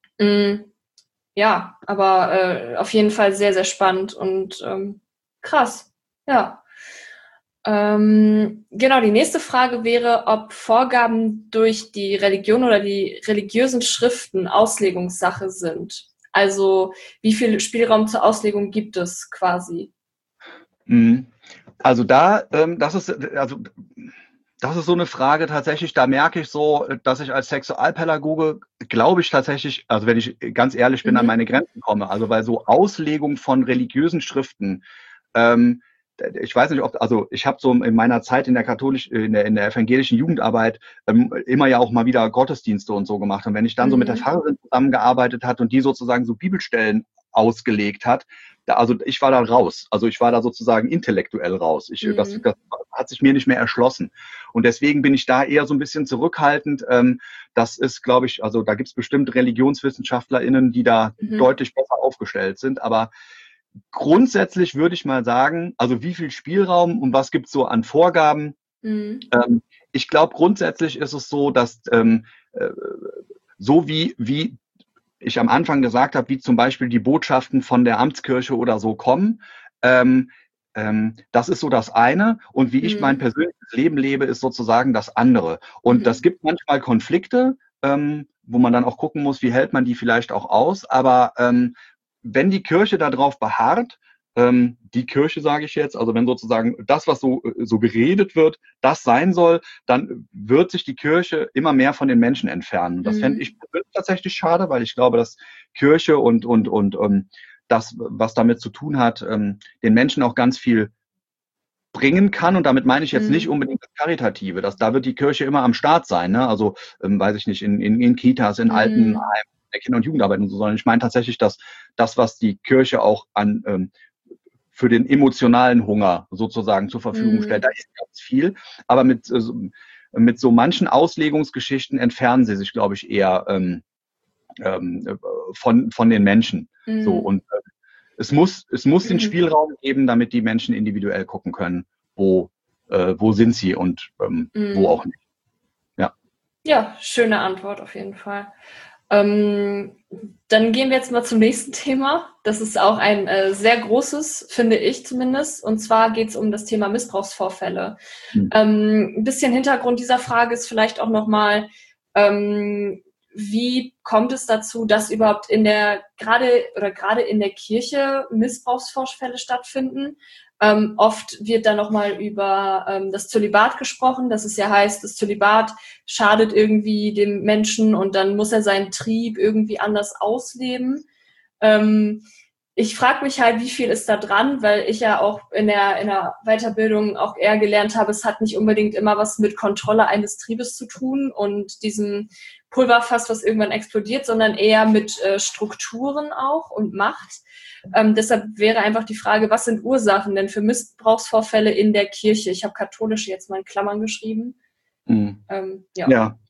Ja, aber äh, auf jeden Fall sehr, sehr spannend und ähm, krass. Ja. Ähm, genau, die nächste Frage wäre, ob Vorgaben durch die Religion oder die religiösen Schriften Auslegungssache sind. Also wie viel Spielraum zur Auslegung gibt es quasi? Also da, ähm, das ist, also das ist so eine Frage tatsächlich, da merke ich so, dass ich als Sexualpädagoge, glaube ich tatsächlich, also wenn ich ganz ehrlich bin, mhm. an meine Grenzen komme. Also bei so Auslegung von religiösen Schriften, ähm, ich weiß nicht, ob, also ich habe so in meiner Zeit in der katholischen, in der, in der evangelischen Jugendarbeit ähm, immer ja auch mal wieder Gottesdienste und so gemacht. Und wenn ich dann mhm. so mit der Pfarrerin zusammengearbeitet hat und die sozusagen so Bibelstellen ausgelegt hat, da, also ich war da raus. Also ich war da sozusagen intellektuell raus. Ich, mhm. das, das hat sich mir nicht mehr erschlossen. Und deswegen bin ich da eher so ein bisschen zurückhaltend. Ähm, das ist, glaube ich, also da gibt es bestimmt ReligionswissenschaftlerInnen, die da mhm. deutlich besser aufgestellt sind. Aber grundsätzlich würde ich mal sagen, also wie viel Spielraum und was gibt es so an Vorgaben? Mhm. Ähm, ich glaube, grundsätzlich ist es so, dass ähm, äh, so wie, wie ich am Anfang gesagt habe, wie zum Beispiel die Botschaften von der Amtskirche oder so kommen, ähm, ähm, das ist so das eine. Und wie mhm. ich mein persönliches Leben lebe, ist sozusagen das andere. Und mhm. das gibt manchmal Konflikte, ähm, wo man dann auch gucken muss, wie hält man die vielleicht auch aus. Aber ähm, wenn die Kirche darauf beharrt, ähm, die Kirche sage ich jetzt, also wenn sozusagen das, was so, so geredet wird, das sein soll, dann wird sich die Kirche immer mehr von den Menschen entfernen. Das mhm. fände ich tatsächlich schade, weil ich glaube, dass Kirche und, und, und ähm, das, was damit zu tun hat, ähm, den Menschen auch ganz viel bringen kann. Und damit meine ich jetzt mhm. nicht unbedingt das Karitative. Das, da wird die Kirche immer am Start sein. Ne? Also, ähm, weiß ich nicht, in, in, in Kitas, in mhm. Altenheimen, der Kinder- und Jugendarbeit und so, sondern ich meine tatsächlich, dass das, was die Kirche auch an ähm, für den emotionalen Hunger sozusagen zur Verfügung mm. stellt, da ist ganz viel. Aber mit, äh, mit so manchen Auslegungsgeschichten entfernen sie sich, glaube ich, eher ähm, ähm, von, von den Menschen. Mm. So, und äh, es muss, es muss mm. den Spielraum geben, damit die Menschen individuell gucken können, wo, äh, wo sind sie und ähm, mm. wo auch nicht. Ja. Ja, schöne Antwort auf jeden Fall. Ähm, dann gehen wir jetzt mal zum nächsten Thema. Das ist auch ein äh, sehr großes, finde ich zumindest. Und zwar geht es um das Thema Missbrauchsvorfälle. Mhm. Ähm, ein bisschen Hintergrund dieser Frage ist vielleicht auch nochmal, ähm, wie kommt es dazu, dass überhaupt in der, gerade oder gerade in der Kirche Missbrauchsvorfälle stattfinden? Ähm, oft wird da nochmal über ähm, das Zölibat gesprochen, dass es ja heißt, das Zölibat schadet irgendwie dem Menschen und dann muss er seinen Trieb irgendwie anders ausleben. Ähm, ich frage mich halt, wie viel ist da dran, weil ich ja auch in der, in der Weiterbildung auch eher gelernt habe, es hat nicht unbedingt immer was mit Kontrolle eines Triebes zu tun und diesem Pulverfass, was irgendwann explodiert, sondern eher mit äh, Strukturen auch und Macht. Ähm, deshalb wäre einfach die Frage, was sind Ursachen denn für Missbrauchsvorfälle in der Kirche? Ich habe katholische jetzt mal in Klammern geschrieben. Mhm. Ähm, ja. ja.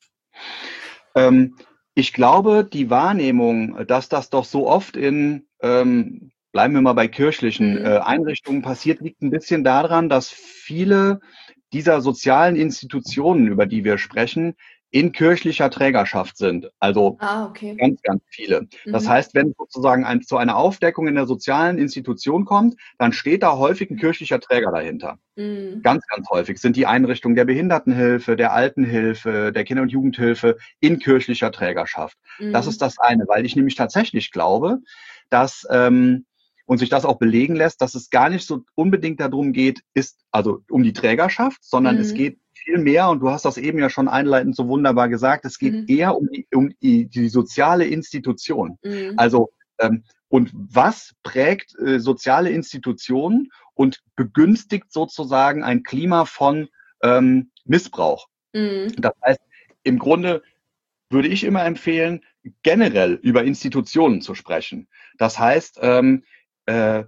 Ähm, ich glaube, die Wahrnehmung, dass das doch so oft in, ähm, bleiben wir mal bei kirchlichen mhm. äh, Einrichtungen passiert, liegt ein bisschen daran, dass viele dieser sozialen Institutionen, über die wir sprechen, in kirchlicher Trägerschaft sind. Also ah, okay. ganz, ganz viele. Mhm. Das heißt, wenn sozusagen ein, zu einer Aufdeckung in der sozialen Institution kommt, dann steht da häufig ein kirchlicher Träger dahinter. Mhm. Ganz, ganz häufig sind die Einrichtungen der Behindertenhilfe, der Altenhilfe, der Kinder- und Jugendhilfe in kirchlicher Trägerschaft. Mhm. Das ist das eine, weil ich nämlich tatsächlich glaube, dass ähm, und sich das auch belegen lässt, dass es gar nicht so unbedingt darum geht, ist, also um die Trägerschaft, sondern mhm. es geht viel mehr, und du hast das eben ja schon einleitend so wunderbar gesagt, es geht mhm. eher um die, um die, die soziale Institution. Mhm. Also, ähm, und was prägt äh, soziale Institutionen und begünstigt sozusagen ein Klima von ähm, Missbrauch? Mhm. Das heißt, im Grunde würde ich immer empfehlen, generell über Institutionen zu sprechen. Das heißt, ähm, äh,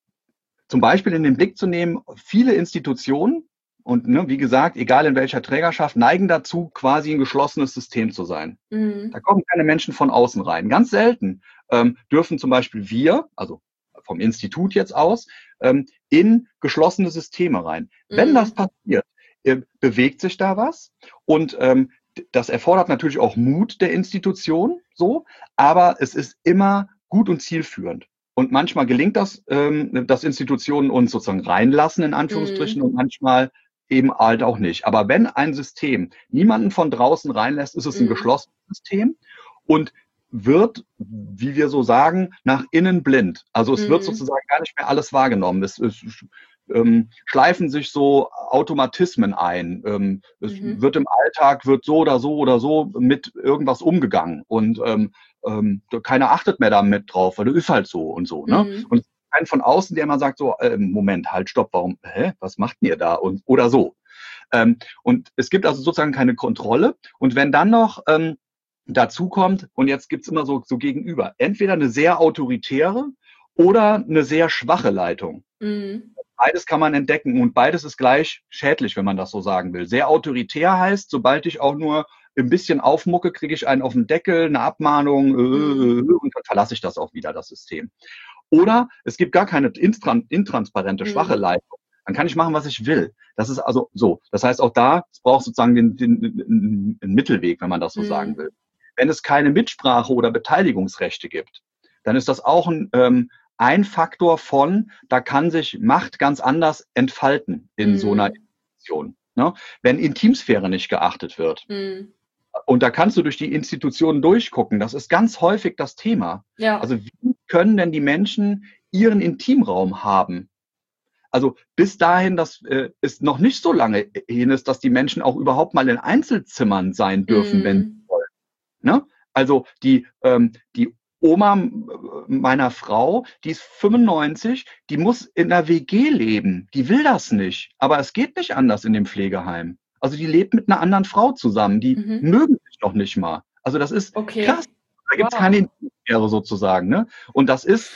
zum Beispiel in den Blick zu nehmen, viele Institutionen, und ne, wie gesagt, egal in welcher Trägerschaft, neigen dazu, quasi ein geschlossenes System zu sein. Mhm. Da kommen keine Menschen von außen rein. Ganz selten ähm, dürfen zum Beispiel wir, also vom Institut jetzt aus, ähm, in geschlossene Systeme rein. Mhm. Wenn das passiert, äh, bewegt sich da was, und ähm, das erfordert natürlich auch Mut der Institution, so, aber es ist immer gut und zielführend. Und manchmal gelingt das, ähm, dass Institutionen uns sozusagen reinlassen, in Anführungsstrichen, mm. und manchmal eben halt auch nicht. Aber wenn ein System niemanden von draußen reinlässt, ist es ein mm. geschlossenes System und wird, wie wir so sagen, nach innen blind. Also es mm. wird sozusagen gar nicht mehr alles wahrgenommen. Es, es ähm, schleifen sich so Automatismen ein. Ähm, es mhm. wird im Alltag, wird so oder so oder so mit irgendwas umgegangen. Und ähm, ähm, keiner achtet mehr damit drauf, weil das ist halt so und so. Ne? Mhm. Und es ist kein von außen, der immer sagt so, äh, Moment, halt, stopp, warum, hä, was macht ihr da? Und, oder so. Ähm, und es gibt also sozusagen keine Kontrolle. Und wenn dann noch ähm, dazu kommt, und jetzt gibt's immer so, so gegenüber, entweder eine sehr autoritäre oder eine sehr schwache Leitung. Mhm. Beides kann man entdecken und beides ist gleich schädlich, wenn man das so sagen will. Sehr autoritär heißt, sobald ich auch nur ein bisschen aufmucke, kriege ich einen auf den Deckel, eine Abmahnung äh, und dann verlasse ich das auch wieder, das System. Oder es gibt gar keine intransparente, schwache Leitung. Dann kann ich machen, was ich will. Das ist also so. Das heißt, auch da, es braucht sozusagen den, den, den, den Mittelweg, wenn man das so mhm. sagen will. Wenn es keine Mitsprache oder Beteiligungsrechte gibt, dann ist das auch ein ähm, ein Faktor von, da kann sich Macht ganz anders entfalten in mm. so einer Institution. Ne? Wenn Intimsphäre nicht geachtet wird. Mm. Und da kannst du durch die Institutionen durchgucken. Das ist ganz häufig das Thema. Ja. Also wie können denn die Menschen ihren Intimraum haben? Also bis dahin, dass äh, es noch nicht so lange hin ist, dass die Menschen auch überhaupt mal in Einzelzimmern sein dürfen, mm. wenn sie wollen. Ne? Also die, ähm, die Oma meiner Frau, die ist fünfundneunzig, die muss in der W G leben. Die will das nicht. Aber es geht nicht anders in dem Pflegeheim. Also die lebt mit einer anderen Frau zusammen. Die mhm. mögen sich noch nicht mal. Also das ist okay. krass. Da gibt es wow. keine Intimsphäre sozusagen. Ne? Und das ist,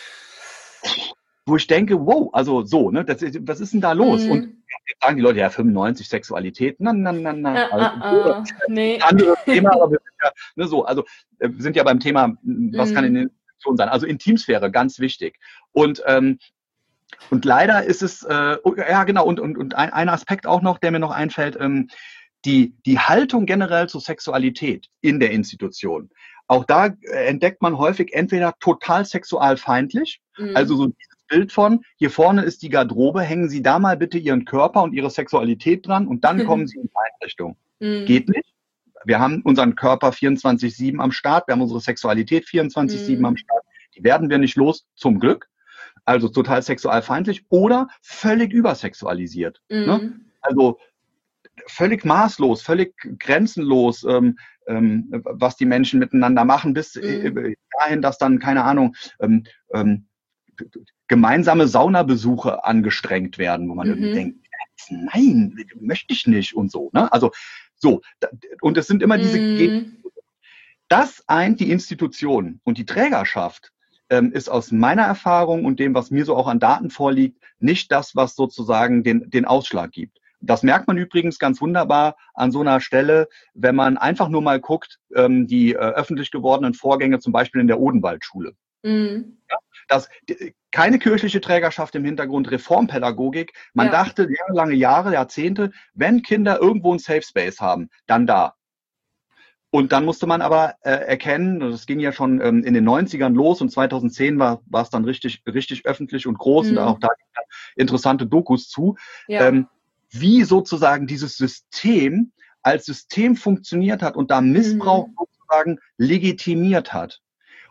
wo ich denke, wow, also so, ne, das, was ist denn da los? Mhm. Und jetzt sagen die Leute, ja, fünfundneunzig, Sexualität, na, na, na, na. Uh, uh, uh, also, nee. Anderes Thema, aber wir sind ja, ne, so, also wir sind ja beim Thema, was mhm. kann in der Institution sein? Also Intimsphäre, ganz wichtig. Und ähm, und leider ist es, äh, ja genau, und, und, und ein, ein Aspekt auch noch, der mir noch einfällt, ähm, die, die Haltung generell zur Sexualität in der Institution. Auch da entdeckt man häufig entweder total sexualfeindlich, mhm. also so dieses Bild von, hier vorne ist die Garderobe, hängen Sie da mal bitte Ihren Körper und Ihre Sexualität dran und dann kommen Sie in die Einrichtung. Mhm. Geht nicht. Wir haben unseren Körper vierundzwanzig sieben am Start, wir haben unsere Sexualität vierundzwanzig sieben mhm. am Start. Die werden wir nicht los, zum Glück. Also total sexualfeindlich oder völlig übersexualisiert. Mhm. Ne? Also völlig maßlos, völlig grenzenlos, ähm, ähm, was die Menschen miteinander machen, bis mhm. dahin, dass dann, keine Ahnung, ähm, ähm, gemeinsame Saunabesuche angestrengt werden, wo man mhm. irgendwie denkt, nein, möchte ich nicht und so. Ne? Also so, und es sind immer diese mhm. Das eint die Institution und die Trägerschaft ähm, ist aus meiner Erfahrung und dem, was mir so auch an Daten vorliegt, nicht das, was sozusagen den, den Ausschlag gibt. Das merkt man übrigens ganz wunderbar an so einer Stelle, wenn man einfach nur mal guckt, ähm, die äh, öffentlich gewordenen Vorgänge, zum Beispiel in der Odenwaldschule. Mhm. Ja, das, die, keine kirchliche Trägerschaft im Hintergrund, Reformpädagogik. Man ja. dachte jahrelange Jahre, Jahrzehnte, wenn Kinder irgendwo einen Safe Space haben, dann da. Und dann musste man aber äh, erkennen, das ging ja schon ähm, in den neunzigern los und zweitausendzehn war war es dann richtig richtig öffentlich und groß mhm. und auch da interessante Dokus zu, ja. ähm, wie sozusagen dieses System als System funktioniert hat und da Missbrauch mhm. sozusagen legitimiert hat.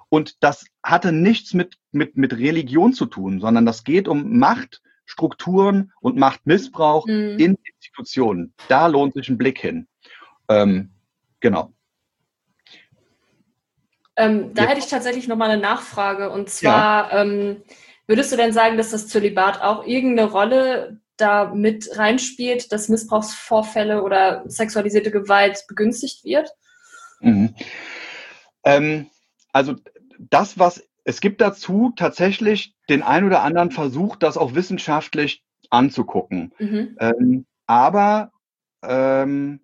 Und das hatte nichts mit, mit, mit Religion zu tun, sondern das geht um Machtstrukturen und Machtmissbrauch Mhm. in Institutionen. Da lohnt sich ein Blick hin. Ähm, genau. Ähm, da Ja. hätte ich tatsächlich nochmal eine Nachfrage. Und zwar, ja. ähm, würdest du denn sagen, dass das Zölibat auch irgendeine Rolle da mit reinspielt, dass Missbrauchsvorfälle oder sexualisierte Gewalt begünstigt wird? Mhm. Ähm, also das, was es gibt dazu tatsächlich den ein oder anderen Versuch, das auch wissenschaftlich anzugucken. Mhm. Ähm, aber ähm,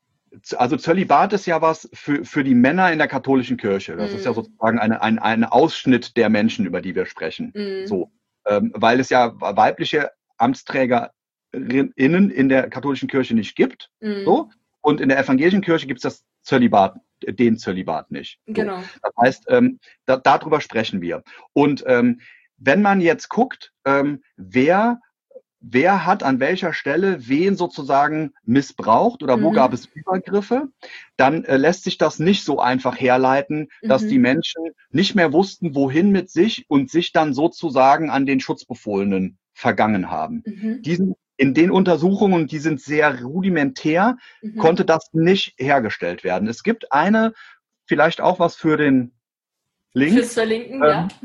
also Zölibat ist ja was für, für die Männer in der katholischen Kirche. Das Mhm. ist ja sozusagen eine, ein, ein Ausschnitt der Menschen, über die wir sprechen. Mhm. So, ähm, weil es ja weibliche AmtsträgerInnen in der katholischen Kirche nicht gibt. Mhm. So, und in der evangelischen Kirche gibt es das Zölibat, den Zölibat nicht. So. Genau. Das heißt, ähm, da, darüber sprechen wir. Und ähm, wenn man jetzt guckt, ähm, wer Wer hat an welcher Stelle wen sozusagen missbraucht oder wo Mhm. gab es Übergriffe, dann äh, lässt sich das nicht so einfach herleiten, dass Mhm. die Menschen nicht mehr wussten, wohin mit sich und sich dann sozusagen an den Schutzbefohlenen vergangen haben. Mhm. Diesen, in den Untersuchungen, und die sind sehr rudimentär, Mhm. konnte das nicht hergestellt werden. Es gibt eine, vielleicht auch was für den Link. Fürs Verlinken, ähm, ja.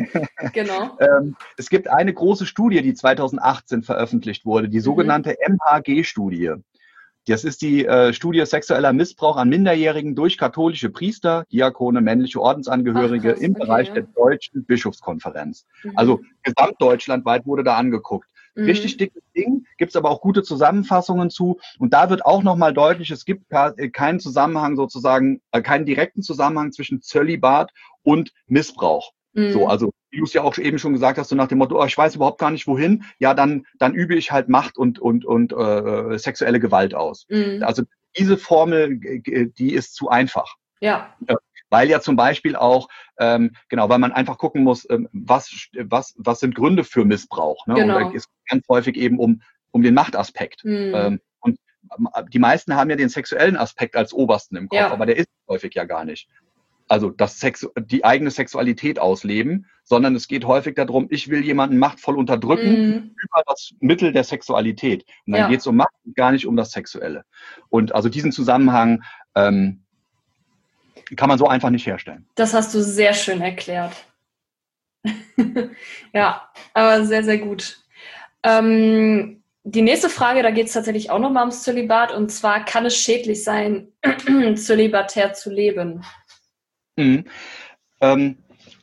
Genau. ähm, es gibt eine große Studie, die zweitausendachtzehn veröffentlicht wurde, die sogenannte Mhm. M H G-Studie. Das ist die äh, Studie sexueller Missbrauch an Minderjährigen durch katholische Priester, Diakone, männliche Ordensangehörige Ach, krass. im Okay, Bereich ja. der Deutschen Bischofskonferenz. Mhm. Also gesamtdeutschlandweit wurde da angeguckt. Mhm. Richtig dickes Ding, gibt es aber auch gute Zusammenfassungen zu. Und da wird auch nochmal deutlich, es gibt keinen Zusammenhang sozusagen, äh, keinen direkten Zusammenhang zwischen Zölibat und Missbrauch. Mhm. So, also wie du es ja auch eben schon gesagt hast, so nach dem Motto, oh, ich weiß überhaupt gar nicht wohin, ja, dann, dann übe ich halt Macht und, und, und äh, sexuelle Gewalt aus. Mhm. Also diese Formel, die ist zu einfach. Ja. Weil ja zum Beispiel auch, ähm, genau, weil man einfach gucken muss, ähm, was, was, was sind Gründe für Missbrauch. Ne? Genau. Und da geht es ganz häufig eben um, um den Machtaspekt. Mhm. Ähm, und die meisten haben ja den sexuellen Aspekt als obersten im Kopf, Ja. aber der ist häufig ja gar nicht. Also das Sex, die eigene Sexualität ausleben, sondern es geht häufig darum, ich will jemanden machtvoll unterdrücken Mhm. über das Mittel der Sexualität. Und dann Ja. geht es um Macht und gar nicht um das Sexuelle. Und also diesen Zusammenhang ähm, kann man so einfach nicht herstellen. Das hast du sehr schön erklärt. Ja, aber sehr, sehr gut. Ähm, die nächste Frage, da geht es tatsächlich auch nochmal ums Zölibat, und zwar, kann es schädlich sein, zölibatär zu leben? Mhm. Ähm,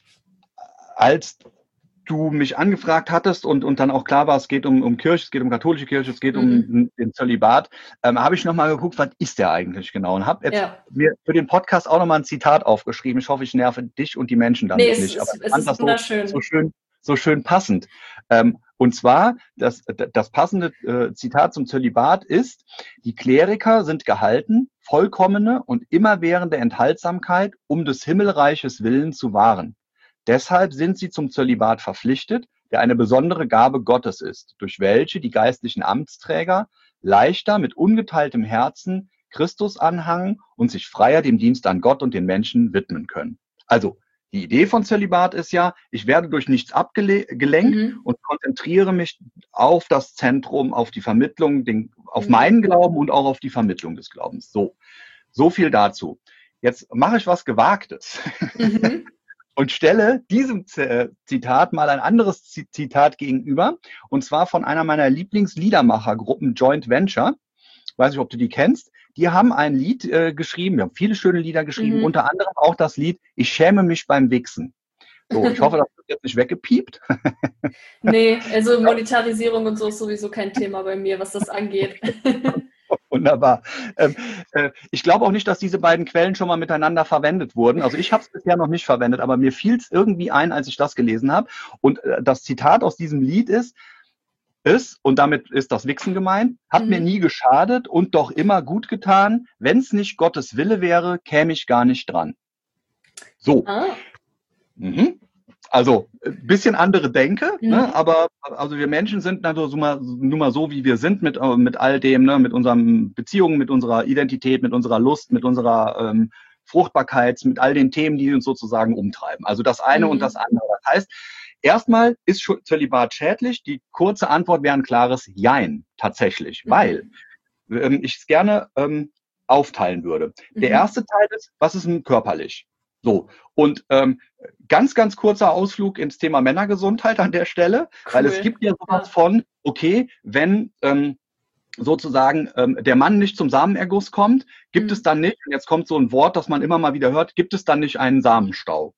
als du mich angefragt hattest und, und dann auch klar war, es geht um, um Kirche, es geht um katholische Kirche, es geht Mhm. um den Zölibat, ähm, habe ich nochmal geguckt, was ist der eigentlich genau? Und habe jetzt Ja. mir für den Podcast auch nochmal ein Zitat aufgeschrieben. Ich hoffe, ich nerve dich und die Menschen damit Nee, es, nicht. es, Aber ich es fand ist das so, wunderschön. so schön, so schön passend. Ähm, und zwar, das, das passende äh, Zitat zum Zölibat ist: Die Kleriker sind gehalten, vollkommene und immerwährende Enthaltsamkeit um des Himmelreiches willen zu wahren. Deshalb sind sie zum Zölibat verpflichtet, der eine besondere Gabe Gottes ist, durch welche die geistlichen Amtsträger leichter mit ungeteiltem Herzen Christus anhangen und sich freier dem Dienst an Gott und den Menschen widmen können. Also die Idee von Zölibat ist ja, ich werde durch nichts abgelenkt Mhm. und konzentriere mich auf das Zentrum, auf die Vermittlung, den, auf Mhm. meinen Glauben und auch auf die Vermittlung des Glaubens. So, so viel dazu. Jetzt mache ich was Gewagtes. Mhm. Und stelle diesem Zitat mal ein anderes Zitat gegenüber, und zwar von einer meiner Lieblingsliedermachergruppen, Joint Venture. Ich weiß nicht, ob du die kennst. Die haben ein Lied äh, geschrieben, wir haben viele schöne Lieder geschrieben, Mhm. unter anderem auch das Lied Ich schäme mich beim Wichsen. So, ich hoffe, das wird jetzt nicht weggepiept. Nee, also Monetarisierung und so ist sowieso kein Thema bei mir, was das angeht. Wunderbar. Ähm, äh, ich glaube auch nicht, dass diese beiden Quellen schon mal miteinander verwendet wurden. Also ich habe es bisher noch nicht verwendet, aber mir fiel es irgendwie ein, als ich das gelesen habe. Und äh, das Zitat aus diesem Lied ist, ist, und damit ist das Wichsen gemeint, hat Mhm. mir nie geschadet und doch immer gut getan. Wenn es nicht Gottes Wille wäre, käme ich gar nicht dran. So. Ah. Mhm. Also ein bisschen andere Denke, Mhm. ne? Aber also wir Menschen sind also so mal, nun mal so, wie wir sind, mit, mit all dem, ne? Mit unseren Beziehungen, mit unserer Identität, mit unserer Lust, mit unserer ähm, Fruchtbarkeits, mit all den Themen, die uns sozusagen umtreiben. Also das eine mhm. und das andere. Das heißt, erstmal ist Zölibat schädlich. Die kurze Antwort wäre ein klares Jein, tatsächlich, mhm. weil ähm, ich es gerne ähm, aufteilen würde. Mhm. Der erste Teil ist, was ist denn körperlich? So, und ähm, ganz, ganz kurzer Ausflug ins Thema Männergesundheit an der Stelle, cool. weil es gibt ja sowas ja. von, okay, wenn ähm, sozusagen ähm, der Mann nicht zum Samenerguss kommt, gibt mhm. es dann nicht, und jetzt kommt so ein Wort, das man immer mal wieder hört, gibt es dann nicht einen Samenstau?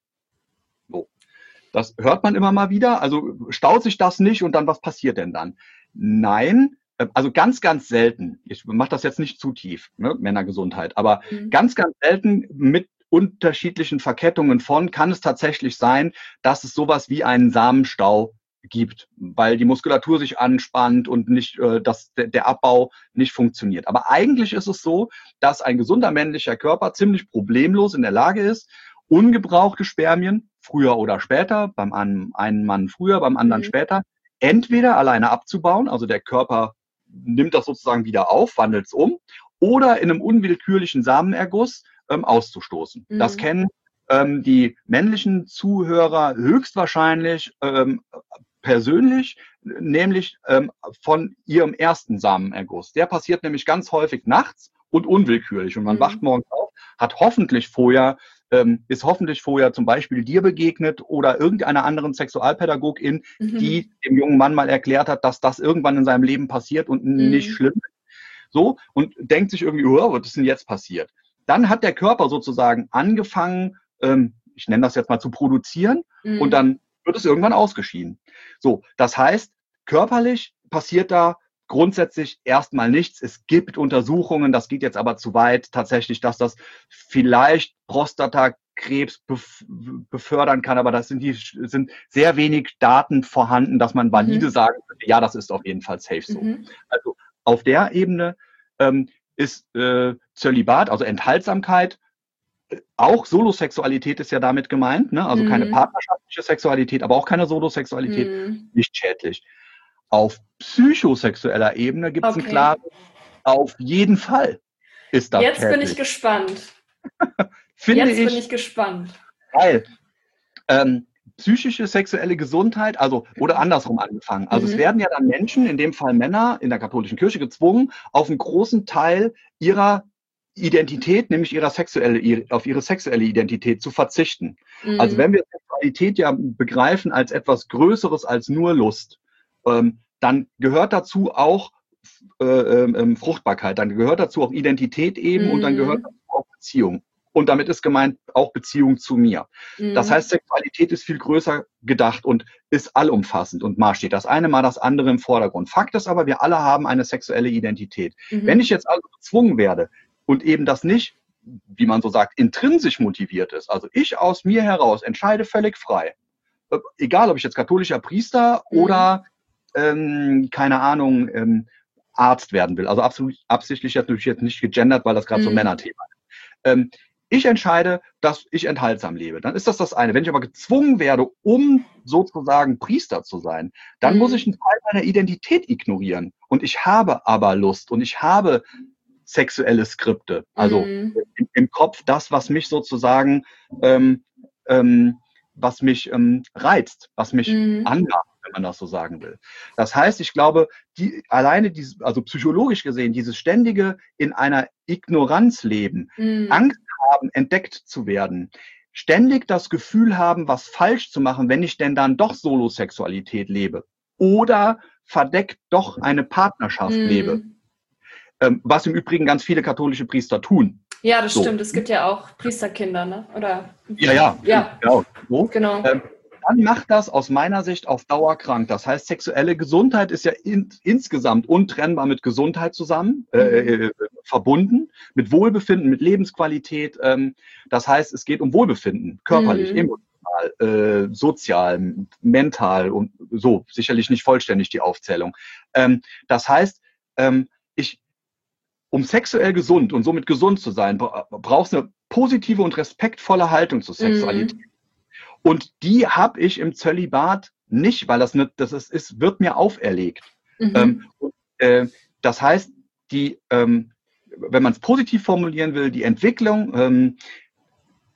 So, das hört man immer mal wieder, also staut sich das nicht und dann, was passiert denn dann? Nein, also ganz, ganz selten, ich mache das jetzt nicht zu tief, ne, Männergesundheit, aber mhm. ganz, ganz selten mit unterschiedlichen Verkettungen von kann es tatsächlich sein, dass es sowas wie einen Samenstau gibt, weil die Muskulatur sich anspannt und nicht, äh, dass der, der Abbau nicht funktioniert. Aber eigentlich ist es so, dass ein gesunder männlicher Körper ziemlich problemlos in der Lage ist, ungebrauchte Spermien, früher oder später, beim einen Mann früher, beim anderen mhm. später, entweder alleine abzubauen, also der Körper nimmt das sozusagen wieder auf, wandelt es um, oder in einem unwillkürlichen Samenerguss ähm, auszustoßen. Mhm. Das kennen ähm, die männlichen Zuhörer höchstwahrscheinlich ähm, persönlich, nämlich ähm, von ihrem ersten Samenerguss. Der passiert nämlich ganz häufig nachts und unwillkürlich. Und man mhm. wacht morgens auf, hat hoffentlich vorher, ähm, ist hoffentlich vorher zum Beispiel dir begegnet oder irgendeiner anderen Sexualpädagogin, mhm. die dem jungen Mann mal erklärt hat, dass das irgendwann in seinem Leben passiert und mhm. nicht schlimm ist. So, und denkt sich irgendwie, oh, was ist denn jetzt passiert? Dann hat der Körper sozusagen angefangen, ähm, ich nenne das jetzt mal zu produzieren mhm. und dann wird es irgendwann ausgeschieden. So, das heißt, körperlich passiert da grundsätzlich erstmal nichts. Es gibt Untersuchungen, das geht jetzt aber zu weit, tatsächlich, dass das vielleicht Prostatakrebs befördern kann, aber das sind, die, sind sehr wenig Daten vorhanden, dass man valide mhm. sagen könnte, ja, das ist auf jeden Fall safe so. Mhm. Also auf der Ebene ähm, ist äh, Zölibat, also Enthaltsamkeit, auch Solosexualität ist ja damit gemeint, ne? Also mhm. keine partnerschaftliche Sexualität, aber auch keine Solosexualität, mhm. nicht schädlich. Auf psychosexueller Ebene gibt es okay. ein klares, auf jeden Fall ist das Jetzt schädlich. bin ich gespannt. Finde Jetzt ich, bin ich gespannt. Weil ähm, psychische sexuelle Gesundheit, also oder andersrum angefangen. Also mhm. es werden ja dann Menschen, in dem Fall Männer, in der katholischen Kirche gezwungen, auf einen großen Teil ihrer Identität, nämlich ihrer sexuelle, auf ihre sexuelle Identität zu verzichten. Mhm. Also wenn wir Sexualität ja begreifen als etwas Größeres als nur Lust, ähm, dann gehört dazu auch äh, ähm, Fruchtbarkeit, dann gehört dazu auch Identität eben mhm. und dann gehört dazu auch Beziehung. Und damit ist gemeint auch Beziehung zu mir. Mhm. Das heißt, Sexualität ist viel größer gedacht und ist allumfassend. Und mal steht das eine, mal das andere im Vordergrund. Fakt ist aber, wir alle haben eine sexuelle Identität. Mhm. Wenn ich jetzt also gezwungen werde und eben das nicht, wie man so sagt, intrinsisch motiviert ist, also ich aus mir heraus entscheide völlig frei, egal ob ich jetzt katholischer Priester mhm. oder, ähm, keine Ahnung, ähm, Arzt werden will. Also absolut absichtlich natürlich jetzt nicht gegendert, weil das gerade mhm. so ein Männerthema ist. Ähm, Ich entscheide, dass ich enthaltsam lebe. Dann ist das das eine. Wenn ich aber gezwungen werde, um sozusagen Priester zu sein, dann mhm. muss ich einen Teil meiner Identität ignorieren. Und ich habe aber Lust und ich habe sexuelle Skripte. Also mhm. im, im Kopf das, was mich sozusagen, ähm, ähm, was mich ähm, reizt, was mich mhm. anmacht, wenn man das so sagen will. Das heißt, ich glaube, die, alleine dieses, also psychologisch gesehen, dieses ständige in einer Ignoranz leben, mhm. Angst haben, entdeckt zu werden, ständig das Gefühl haben, was falsch zu machen, wenn ich denn dann doch Solosexualität lebe oder verdeckt doch eine Partnerschaft mhm. lebe. Ähm, was im Übrigen ganz viele katholische Priester tun. Ja, das so. Stimmt. Es gibt ja auch Priesterkinder, ne? Oder? Ja, ja. ja. Genau. So. genau. Ähm, dann macht das aus meiner Sicht auf Dauer krank. Das heißt, sexuelle Gesundheit ist ja in, insgesamt untrennbar mit Gesundheit zusammen, mhm. äh, verbunden, mit Wohlbefinden, mit Lebensqualität. Ähm, das heißt, es geht um Wohlbefinden, körperlich, mhm. emotional, äh, sozial, mental und so. Sicherlich nicht vollständig die Aufzählung. Ähm, das heißt, ähm, ich Um sexuell gesund und somit gesund zu sein, brauchst du eine positive und respektvolle Haltung zur Sexualität. Mhm. Und die habe ich im Zölibat nicht, weil das, nicht, das ist, ist, wird mir auferlegt. Mhm. Ähm, und, äh, das heißt, die, ähm, wenn man es positiv formulieren will, die Entwicklung ähm,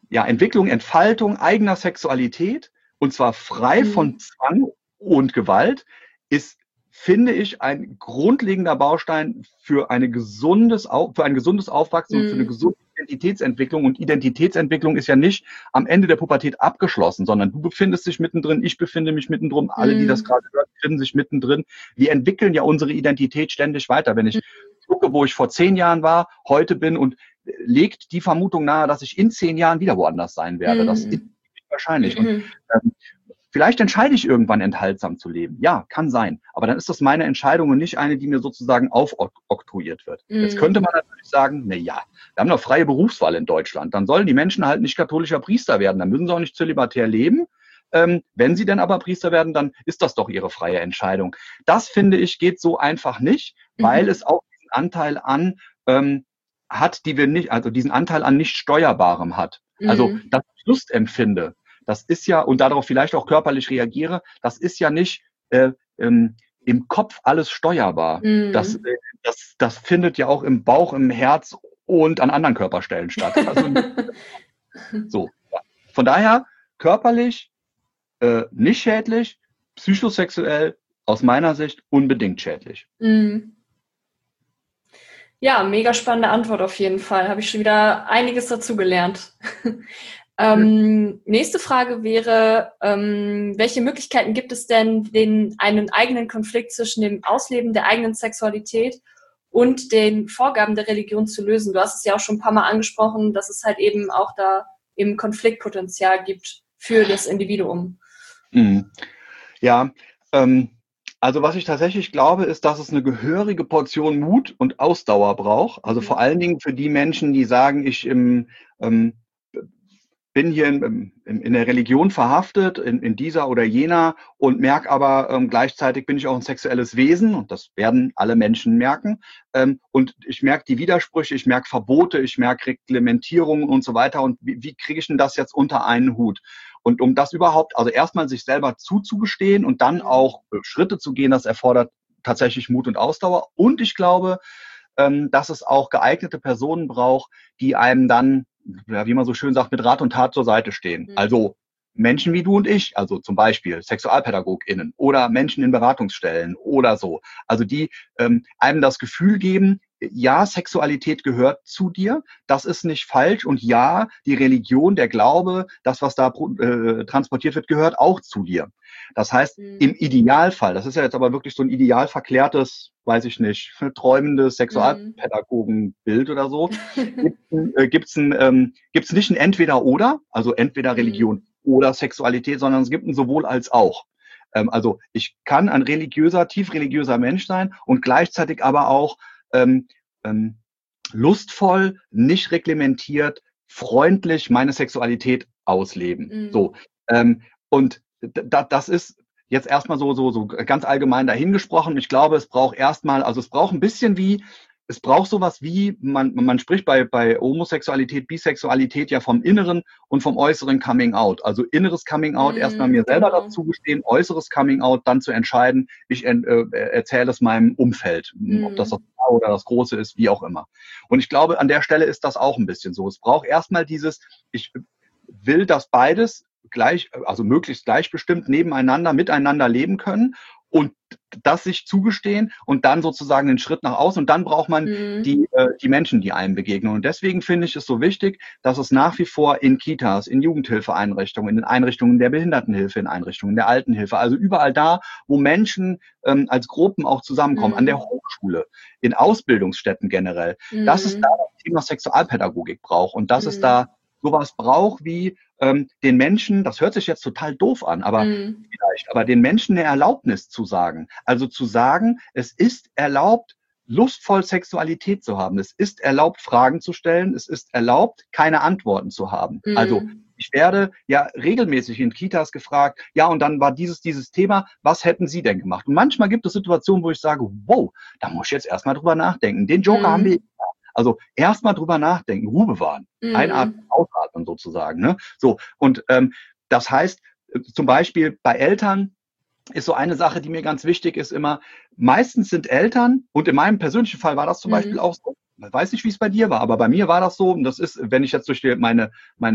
ja, Entwicklung, Entfaltung eigener Sexualität, und zwar frei Mhm. von Zwang und Gewalt, ist, finde ich, ein grundlegender Baustein für eine gesundes, Au- für ein gesundes Aufwachsen und für eine Mhm. gesunde Identitätsentwicklung. Und Identitätsentwicklung ist ja nicht am Ende der Pubertät abgeschlossen, sondern du befindest dich mittendrin, ich befinde mich mittendrin, alle, die das Mhm. gerade hören, befinden sich mittendrin. Wir entwickeln ja unsere Identität ständig weiter. Wenn ich gucke, wo ich vor zehn Jahren war, heute bin, und legt die Vermutung nahe, dass ich in zehn Jahren wieder woanders sein werde. Das ist Mhm. wahrscheinlich. Und Mhm. ähm, vielleicht entscheide ich irgendwann enthaltsam zu leben. Ja, kann sein. Aber dann ist das meine Entscheidung und nicht eine, die mir sozusagen aufoktroyiert wird. Jetzt könnte Mhm. man natürlich sagen, na ja, wir haben doch freie Berufswahl in Deutschland. Dann sollen die Menschen halt nicht katholischer Priester werden. Dann müssen sie auch nicht zölibatär leben. Ähm, wenn sie denn aber Priester werden, dann ist das doch ihre freie Entscheidung. Das, finde ich, geht so einfach nicht, weil Mhm. es auch diesen Anteil an ähm, hat, die wir nicht, also diesen Anteil an nicht Steuerbarem hat. Also, Mhm. dass ich Lust empfinde, das ist ja, und darauf vielleicht auch körperlich reagiere, das ist ja nicht äh, ähm, im Kopf alles steuerbar. Das, Mhm. äh, das, das findet ja auch im Bauch, im Herz und an anderen Körperstellen statt. Also so. Ja. Von daher körperlich äh, nicht schädlich, psychosexuell aus meiner Sicht unbedingt schädlich. Mhm. Ja, mega spannende Antwort auf jeden Fall. Habe ich schon wieder einiges dazu gelernt. Ähm, nächste Frage wäre, ähm, welche Möglichkeiten gibt es denn, den einen eigenen Konflikt zwischen dem Ausleben der eigenen Sexualität und den Vorgaben der Religion zu lösen? Du hast es ja auch schon ein paar Mal angesprochen, dass es halt eben auch da eben Konfliktpotenzial gibt für das Individuum. Mhm. Ja, ähm, also was ich tatsächlich glaube, ist, dass es eine gehörige Portion Mut und Ausdauer braucht. Also vor Mhm. allen Dingen für die Menschen, die sagen, ich ähm, ähm, bin hier in, in, in der Religion verhaftet, in, in dieser oder jener, und merke aber ähm, gleichzeitig bin ich auch ein sexuelles Wesen, und das werden alle Menschen merken. Ähm, und ich merke die Widersprüche, ich merke Verbote, ich merke Reglementierungen und so weiter. Und wie, wie kriege ich denn das jetzt unter einen Hut? Und um das überhaupt, also erstmal sich selber zuzugestehen und dann auch äh, Schritte zu gehen, das erfordert tatsächlich Mut und Ausdauer. Und ich glaube, ähm, dass es auch geeignete Personen braucht, die einem dann, ja, wie man so schön sagt, mit Rat und Tat zur Seite stehen. Mhm. Also Menschen wie du und ich, also zum Beispiel SexualpädagogInnen oder Menschen in Beratungsstellen oder so. Also die ähm, einem das Gefühl geben, ja, Sexualität gehört zu dir, das ist nicht falsch, und ja, die Religion, der Glaube, das, was da äh, transportiert wird, gehört auch zu dir. Das heißt, Mhm. im Idealfall, das ist ja jetzt aber wirklich so ein ideal verklärtes, weiß ich nicht, träumendes Sexualpädagogenbild oder so, gibt es äh, ein, ähm, gibt's nicht ein Entweder-Oder, also entweder Religion Mhm. oder Sexualität, sondern es gibt ein sowohl als auch. Ähm, also ich kann ein religiöser, tief religiöser Mensch sein und gleichzeitig aber auch ähm, ähm, lustvoll, nicht reglementiert, freundlich meine Sexualität ausleben. Mhm. So. Ähm, und da, das ist jetzt erstmal so, so, so ganz allgemein dahingesprochen. Ich glaube, es braucht erstmal, also es braucht ein bisschen wie, es braucht sowas wie, man, man spricht bei, bei Homosexualität, Bisexualität ja vom inneren und vom äußeren Coming Out. Also inneres Coming Out, erstmal mir Mhm. selber Genau. dazu gestehen, äußeres Coming Out, dann zu entscheiden, ich äh, erzähle es meinem Umfeld, Mhm. ob das das oder das Große ist, wie auch immer. Und ich glaube, an der Stelle ist das auch ein bisschen so. Es braucht erstmal dieses, ich will, dass beides gleich, also möglichst gleichbestimmt nebeneinander, miteinander leben können und das sich zugestehen und dann sozusagen den Schritt nach außen, und dann braucht man Mhm. die, äh, die Menschen, die einem begegnen. Und deswegen finde ich es so wichtig, dass es nach wie vor in Kitas, in Jugendhilfeeinrichtungen, in den Einrichtungen der Behindertenhilfe, in Einrichtungen der Altenhilfe, also überall da, wo Menschen ähm, als Gruppen auch zusammenkommen, Mhm. an der Hochschule, in Ausbildungsstätten generell, Mhm. dass es da das Thema Sexualpädagogik braucht und dass Mhm. es da sowas braucht wie ähm, den Menschen, das hört sich jetzt total doof an, aber Mhm. vielleicht, aber den Menschen eine Erlaubnis zu sagen. Also zu sagen, es ist erlaubt, lustvoll Sexualität zu haben. Es ist erlaubt, Fragen zu stellen. Es ist erlaubt, keine Antworten zu haben. Mhm. Also ich werde ja regelmäßig in Kitas gefragt, ja, und dann war dieses, dieses Thema, was hätten Sie denn gemacht? Und manchmal gibt es Situationen, wo ich sage, wow, da muss ich jetzt erstmal drüber nachdenken. Den Joker Mhm. haben wir. Also erstmal drüber nachdenken, Ruhe bewahren, Mhm. einatmen, ausatmen sozusagen. Ne? So, und ähm, das heißt, zum Beispiel bei Eltern ist so eine Sache, die mir ganz wichtig ist immer, meistens sind Eltern, und in meinem persönlichen Fall war das zum Mhm. Beispiel auch so, ich weiß nicht, wie es bei dir war, aber bei mir war das so, und das ist, wenn ich jetzt durch die, meine, meine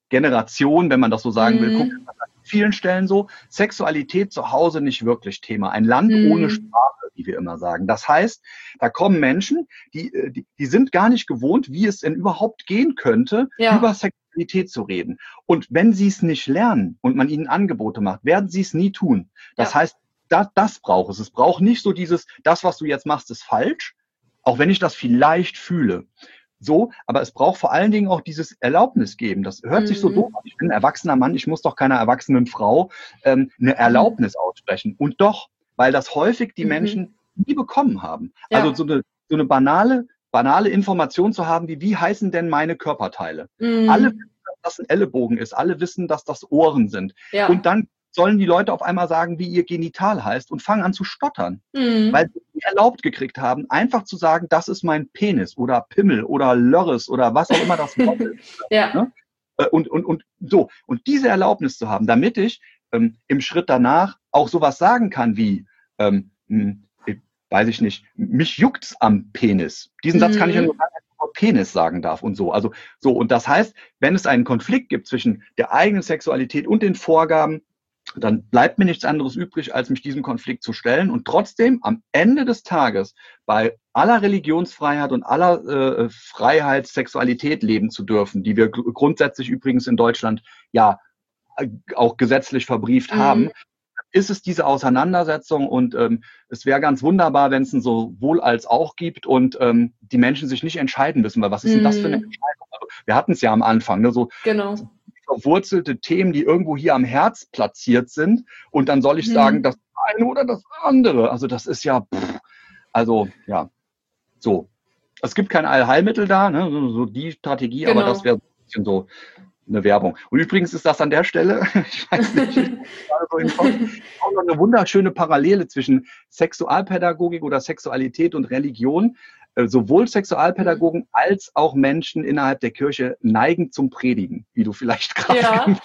Generation, wenn man das so sagen will, Mhm. guckt an vielen Stellen so, Sexualität zu Hause nicht wirklich Thema. Ein Land Mhm. ohne Sprache, wie wir immer sagen. Das heißt, da kommen Menschen, die, die, die sind gar nicht gewohnt, wie es denn überhaupt gehen könnte, Ja. über Sexualität zu reden. Und wenn sie es nicht lernen und man ihnen Angebote macht, werden sie es nie tun. Das Ja. heißt, das, das braucht es. Es braucht nicht so dieses, das, was du jetzt machst, ist falsch, auch wenn ich das vielleicht fühle. So, aber es braucht vor allen Dingen auch dieses Erlaubnis geben. Das hört Mhm. sich so doof an. Ich bin ein erwachsener Mann, ich muss doch keiner erwachsenen Frau ähm, eine Erlaubnis mhm. aussprechen. Und doch, weil das häufig die mhm. Menschen nie bekommen haben. Ja. Also so eine, so eine banale, banale Information zu haben, wie, wie heißen denn meine Körperteile? Mhm. Alle wissen, dass das ein Ellenbogen ist. Alle wissen, dass das Ohren sind. Ja. Und dann sollen die Leute auf einmal sagen, wie ihr Genital heißt und fangen an zu stottern. Mhm. Weil sie nicht erlaubt gekriegt haben, einfach zu sagen, das ist mein Penis oder Pimmel oder Lörres oder was auch immer das Wort ist. Ja. Ne? Und, und, und so. Und diese Erlaubnis zu haben, damit ich ähm, im Schritt danach auch sowas sagen kann wie, ähm, weiß ich nicht, mich juckt's am Penis. Diesen mhm. Satz kann ich ja nur sagen, wenn ich Penis sagen darf und so. Also so. Und das heißt, wenn es einen Konflikt gibt zwischen der eigenen Sexualität und den Vorgaben, dann bleibt mir nichts anderes übrig, als mich diesem Konflikt zu stellen und trotzdem am Ende des Tages bei aller Religionsfreiheit und aller äh, Freiheit, Sexualität leben zu dürfen, die wir gr- grundsätzlich übrigens in Deutschland ja äh, auch gesetzlich verbrieft mhm. haben, ist es diese Auseinandersetzung und ähm, es wäre ganz wunderbar, wenn es ein sowohl als auch gibt und ähm, die Menschen sich nicht entscheiden müssen, weil was ist mhm. denn das für eine Entscheidung? Also, wir hatten es ja am Anfang, ne, so genau. verwurzelte Themen, die irgendwo hier am Herz platziert sind und dann soll ich hm. sagen, das eine oder das andere. Also das ist ja, pff, also ja, so. Es gibt kein Allheilmittel da, ne, so, so die Strategie, genau. aber das wäre so ein bisschen so eine Werbung. Und übrigens ist das an der Stelle, ich weiß nicht, so im Kopf, auch noch eine wunderschöne Parallele zwischen Sexualpädagogik oder Sexualität und Religion. Sowohl Sexualpädagogen mhm. als auch Menschen innerhalb der Kirche neigen zum Predigen, wie du vielleicht gerade ja.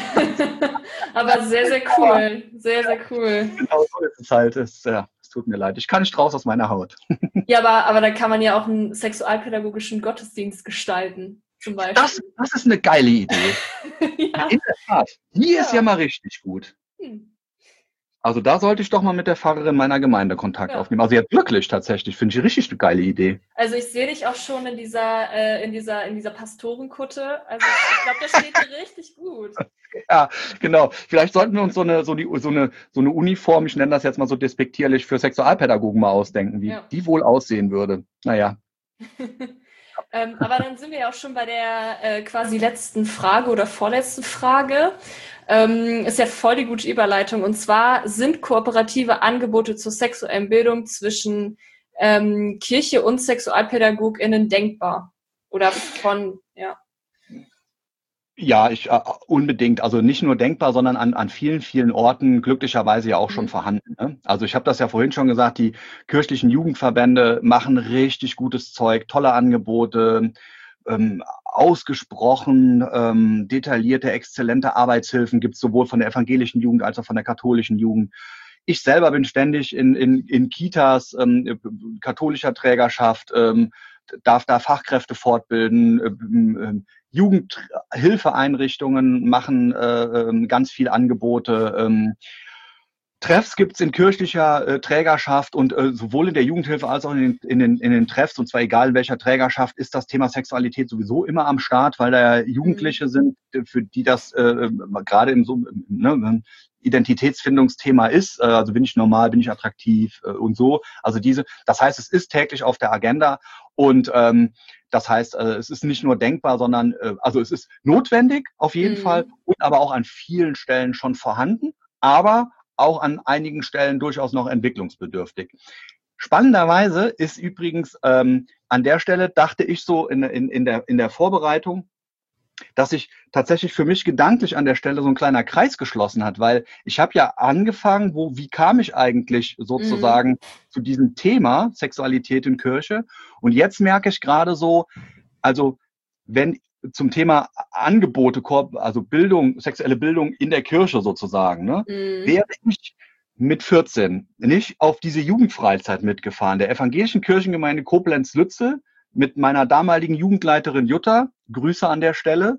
Aber sehr, sehr cool. Sehr, sehr cool. Genau so ist es halt. Es, ja, es tut mir leid. Ich kann nicht raus aus meiner Haut. Ja, aber, aber da kann man ja auch einen sexualpädagogischen Gottesdienst gestalten, zum Beispiel. Das, das ist eine geile Idee. ja. In der Tat. Die ja. ist ja mal richtig gut. Hm. Also da sollte ich doch mal mit der Pfarrerin meiner Gemeinde Kontakt ja. aufnehmen. Also jetzt wirklich tatsächlich, finde ich richtig eine geile Idee. Also ich sehe dich auch schon in dieser, äh, in dieser, in dieser Pastorenkutte. Also ich glaube, das steht dir richtig gut. Ja, genau. Vielleicht sollten wir uns so eine, so die, so eine, so eine Uniform, ich nenne das jetzt mal so despektierlich, für Sexualpädagogen mal ausdenken, wie ja. die wohl aussehen würde. Naja. ähm, aber dann sind wir ja auch schon bei der äh, quasi letzten Frage oder vorletzten Frage. Ähm, ist ja voll die gute Überleitung. Und zwar, sind kooperative Angebote zur sexuellen Bildung zwischen ähm, Kirche und SexualpädagogInnen denkbar? Oder von, ja. Ja, ich äh, unbedingt. Also nicht nur denkbar, sondern an, an vielen, vielen Orten glücklicherweise ja auch mhm. schon vorhanden. Ne? Also ich habe das ja vorhin schon gesagt, die kirchlichen Jugendverbände machen richtig gutes Zeug, tolle Angebote, ähm, ausgesprochen ähm, detaillierte, exzellente Arbeitshilfen gibt es sowohl von der evangelischen Jugend als auch von der katholischen Jugend. Ich selber bin ständig in, in, in Kitas ähm, katholischer Trägerschaft, ähm, darf da Fachkräfte fortbilden, ähm, Jugendhilfeeinrichtungen machen äh, ganz viel Angebote. Ähm, Treffs gibt's in kirchlicher äh, Trägerschaft und äh, sowohl in der Jugendhilfe als auch in den, in, den, in den Treffs, und zwar egal in welcher Trägerschaft, ist das Thema Sexualität sowieso immer am Start, weil da ja Jugendliche sind, für die das äh, gerade im so ne, Identitätsfindungsthema ist. Äh, also bin ich normal, bin ich attraktiv äh, und so. Also diese, das heißt, es ist täglich auf der Agenda und ähm, das heißt, äh, es ist nicht nur denkbar, sondern äh, also es ist notwendig auf jeden mhm. Fall und aber auch an vielen Stellen schon vorhanden, aber auch an einigen Stellen durchaus noch entwicklungsbedürftig. Spannenderweise ist übrigens ähm, an der Stelle, dachte ich so in, in, in, der, in der Vorbereitung, dass sich tatsächlich für mich gedanklich an der Stelle so ein kleiner Kreis geschlossen hat, weil ich habe ja angefangen, wo, wie kam ich eigentlich sozusagen mhm. zu diesem Thema Sexualität in Kirche, und jetzt merke ich gerade so, also wenn zum Thema Angebote, also Bildung, sexuelle Bildung in der Kirche sozusagen, ne, mhm. wäre ich mit vierzehn nicht auf diese Jugendfreizeit mitgefahren, der evangelischen Kirchengemeinde Koblenz-Lützel mit meiner damaligen Jugendleiterin Jutta, Grüße an der Stelle,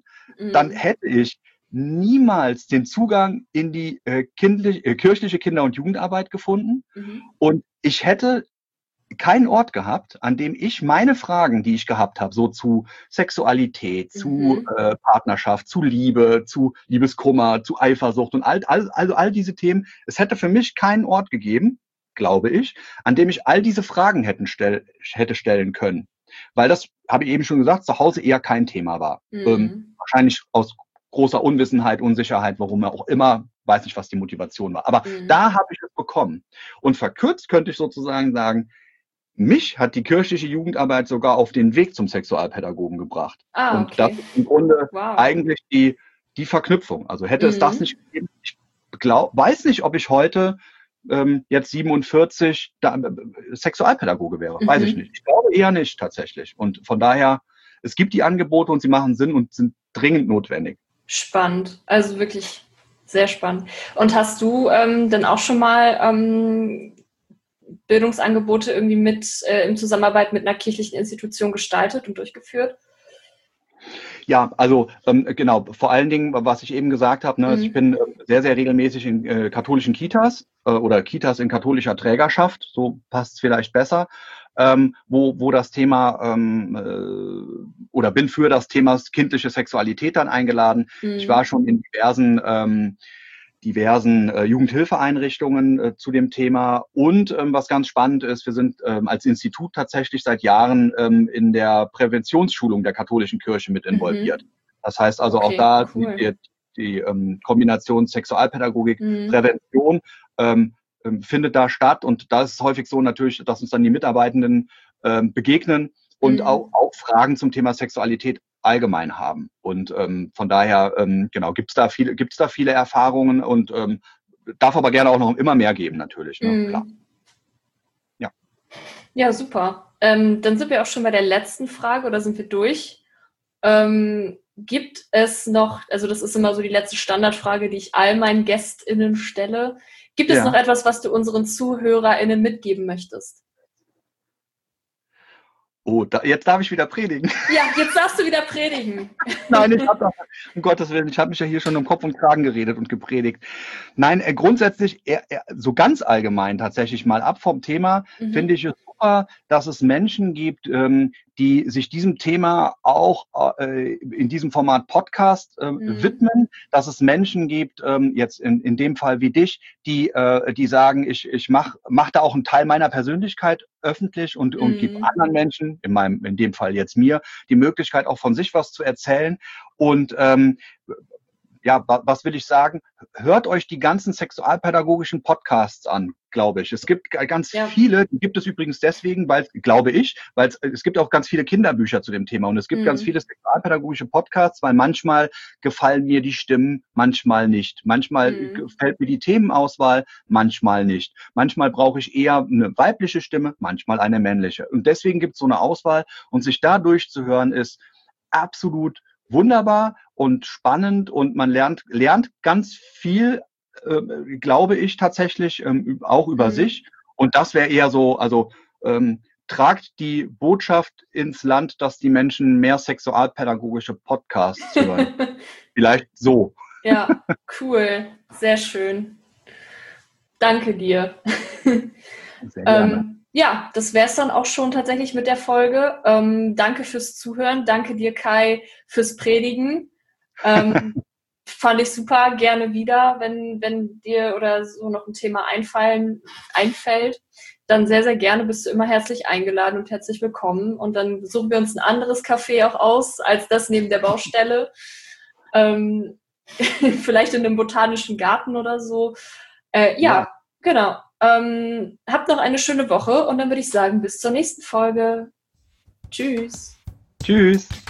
dann hätte ich niemals den Zugang in die äh, kindlich, äh, kirchliche Kinder- und Jugendarbeit gefunden. Mhm. Und ich hätte keinen Ort gehabt, an dem ich meine Fragen, die ich gehabt habe, so zu Sexualität, zu mhm. äh, Partnerschaft, zu Liebe, zu Liebeskummer, zu Eifersucht und all, all, also all diese Themen, es hätte für mich keinen Ort gegeben, glaube ich, an dem ich all diese Fragen hätten stell, hätte stellen können. Weil das, habe ich eben schon gesagt, zu Hause eher kein Thema war. Mhm. Ähm, wahrscheinlich aus großer Unwissenheit, Unsicherheit, warum auch immer, weiß nicht, was die Motivation war. Aber mhm. da habe ich es bekommen. Und verkürzt könnte ich sozusagen sagen, mich hat die kirchliche Jugendarbeit sogar auf den Weg zum Sexualpädagogen gebracht. Ah, okay. Und das ist im Grunde wow. eigentlich die, die Verknüpfung. Also hätte mhm. es das nicht gegeben, ich glaub, weiß nicht, ob ich heute ähm, jetzt siebenundvierzig da, äh, Sexualpädagoge wäre. Mhm. Weiß ich nicht. Ich glaube eher nicht tatsächlich. Und von daher, es gibt die Angebote und sie machen Sinn und sind dringend notwendig. Spannend. Also wirklich sehr spannend. Und hast du ähm, dann auch schon mal ähm, Bildungsangebote irgendwie mit äh, in Zusammenarbeit mit einer kirchlichen Institution gestaltet und durchgeführt? Ja, also ähm, genau, vor allen Dingen, was ich eben gesagt habe, ne, mhm. also ich bin äh, sehr, sehr regelmäßig in äh, katholischen Kitas äh, oder Kitas in katholischer Trägerschaft, so passt es vielleicht besser, ähm, wo, wo das Thema ähm, äh, oder bin für das Thema kindliche Sexualität dann eingeladen. Mhm. Ich war schon in diversen ähm, diversen äh, Jugendhilfeeinrichtungen äh, zu dem Thema. Und ähm, was ganz spannend ist, wir sind ähm, als Institut tatsächlich seit Jahren ähm, in der Präventionsschulung der katholischen Kirche mit involviert. Mhm. Das heißt also okay, auch da cool. die, die ähm, Kombination Sexualpädagogik, mhm. Prävention ähm, ähm, findet da statt. Und da ist es häufig so natürlich, dass uns dann die Mitarbeitenden ähm, begegnen und mhm. auch, auch Fragen zum Thema Sexualität allgemein haben. Und ähm, von daher, ähm, genau, gibt's da viele, gibt's da viele Erfahrungen und ähm, darf aber gerne auch noch immer mehr geben, natürlich. Ne? Mm. Klar. Ja. Ja, super. Ähm, dann sind wir auch schon bei der letzten Frage oder sind wir durch? Ähm, gibt es noch, also das ist immer so die letzte Standardfrage, die ich all meinen GästInnen stelle. Gibt es ja. noch etwas, was du unseren ZuhörerInnen mitgeben möchtest? Oh, da, jetzt darf ich wieder predigen. Ja, jetzt darfst du wieder predigen. Nein, ich habe um Gottes Willen, ich habe mich ja hier schon um Kopf und Kragen geredet und gepredigt. Nein, äh, grundsätzlich, eher, eher, so ganz allgemein tatsächlich mal ab vom Thema, mhm. finde ich es super, dass es Menschen gibt, ähm, die sich diesem Thema auch äh, in diesem Format Podcast äh, mhm. widmen, dass es Menschen gibt, ähm, jetzt in, in dem Fall wie dich, die, äh, die sagen, ich, ich mache mach da auch einen Teil meiner Persönlichkeit öffentlich und, mhm. und gebe anderen Menschen, in meinem, in dem Fall jetzt mir, die Möglichkeit auch von sich was zu erzählen. Und ähm, ja, was will ich sagen? Hört euch die ganzen sexualpädagogischen Podcasts an, glaube ich. Es gibt ganz ja. viele, die gibt es übrigens deswegen, weil, glaube ich, weil es, es gibt auch ganz viele Kinderbücher zu dem Thema und es gibt mhm. ganz viele sexualpädagogische Podcasts, weil manchmal gefallen mir die Stimmen, manchmal nicht. Manchmal mhm. gefällt mir die Themenauswahl, manchmal nicht. Manchmal brauche ich eher eine weibliche Stimme, manchmal eine männliche. Und deswegen gibt es so eine Auswahl und sich da durchzuhören ist absolut wunderbar und spannend und man lernt, lernt ganz viel, äh, glaube ich tatsächlich, ähm, auch über mhm. sich. Und das wäre eher so, also ähm, tragt die Botschaft ins Land, dass die Menschen mehr sexualpädagogische Podcasts hören. Vielleicht so. Ja, cool. Sehr schön. Danke dir. Sehr gerne. Ähm, ja, das wäre es dann auch schon tatsächlich mit der Folge. Ähm, danke fürs Zuhören. Danke dir, Kai, fürs Predigen. Ähm, fand ich super. Gerne wieder, wenn, wenn dir oder so noch ein Thema einfallen, einfällt. Dann sehr, sehr gerne bist du immer herzlich eingeladen und herzlich willkommen. Und dann suchen wir uns ein anderes Café auch aus, als das neben der Baustelle. Ähm, vielleicht in einem botanischen Garten oder so. Äh, ja, ja, genau. Ähm, habt noch eine schöne Woche und dann würde ich sagen, bis zur nächsten Folge. Tschüss. Tschüss.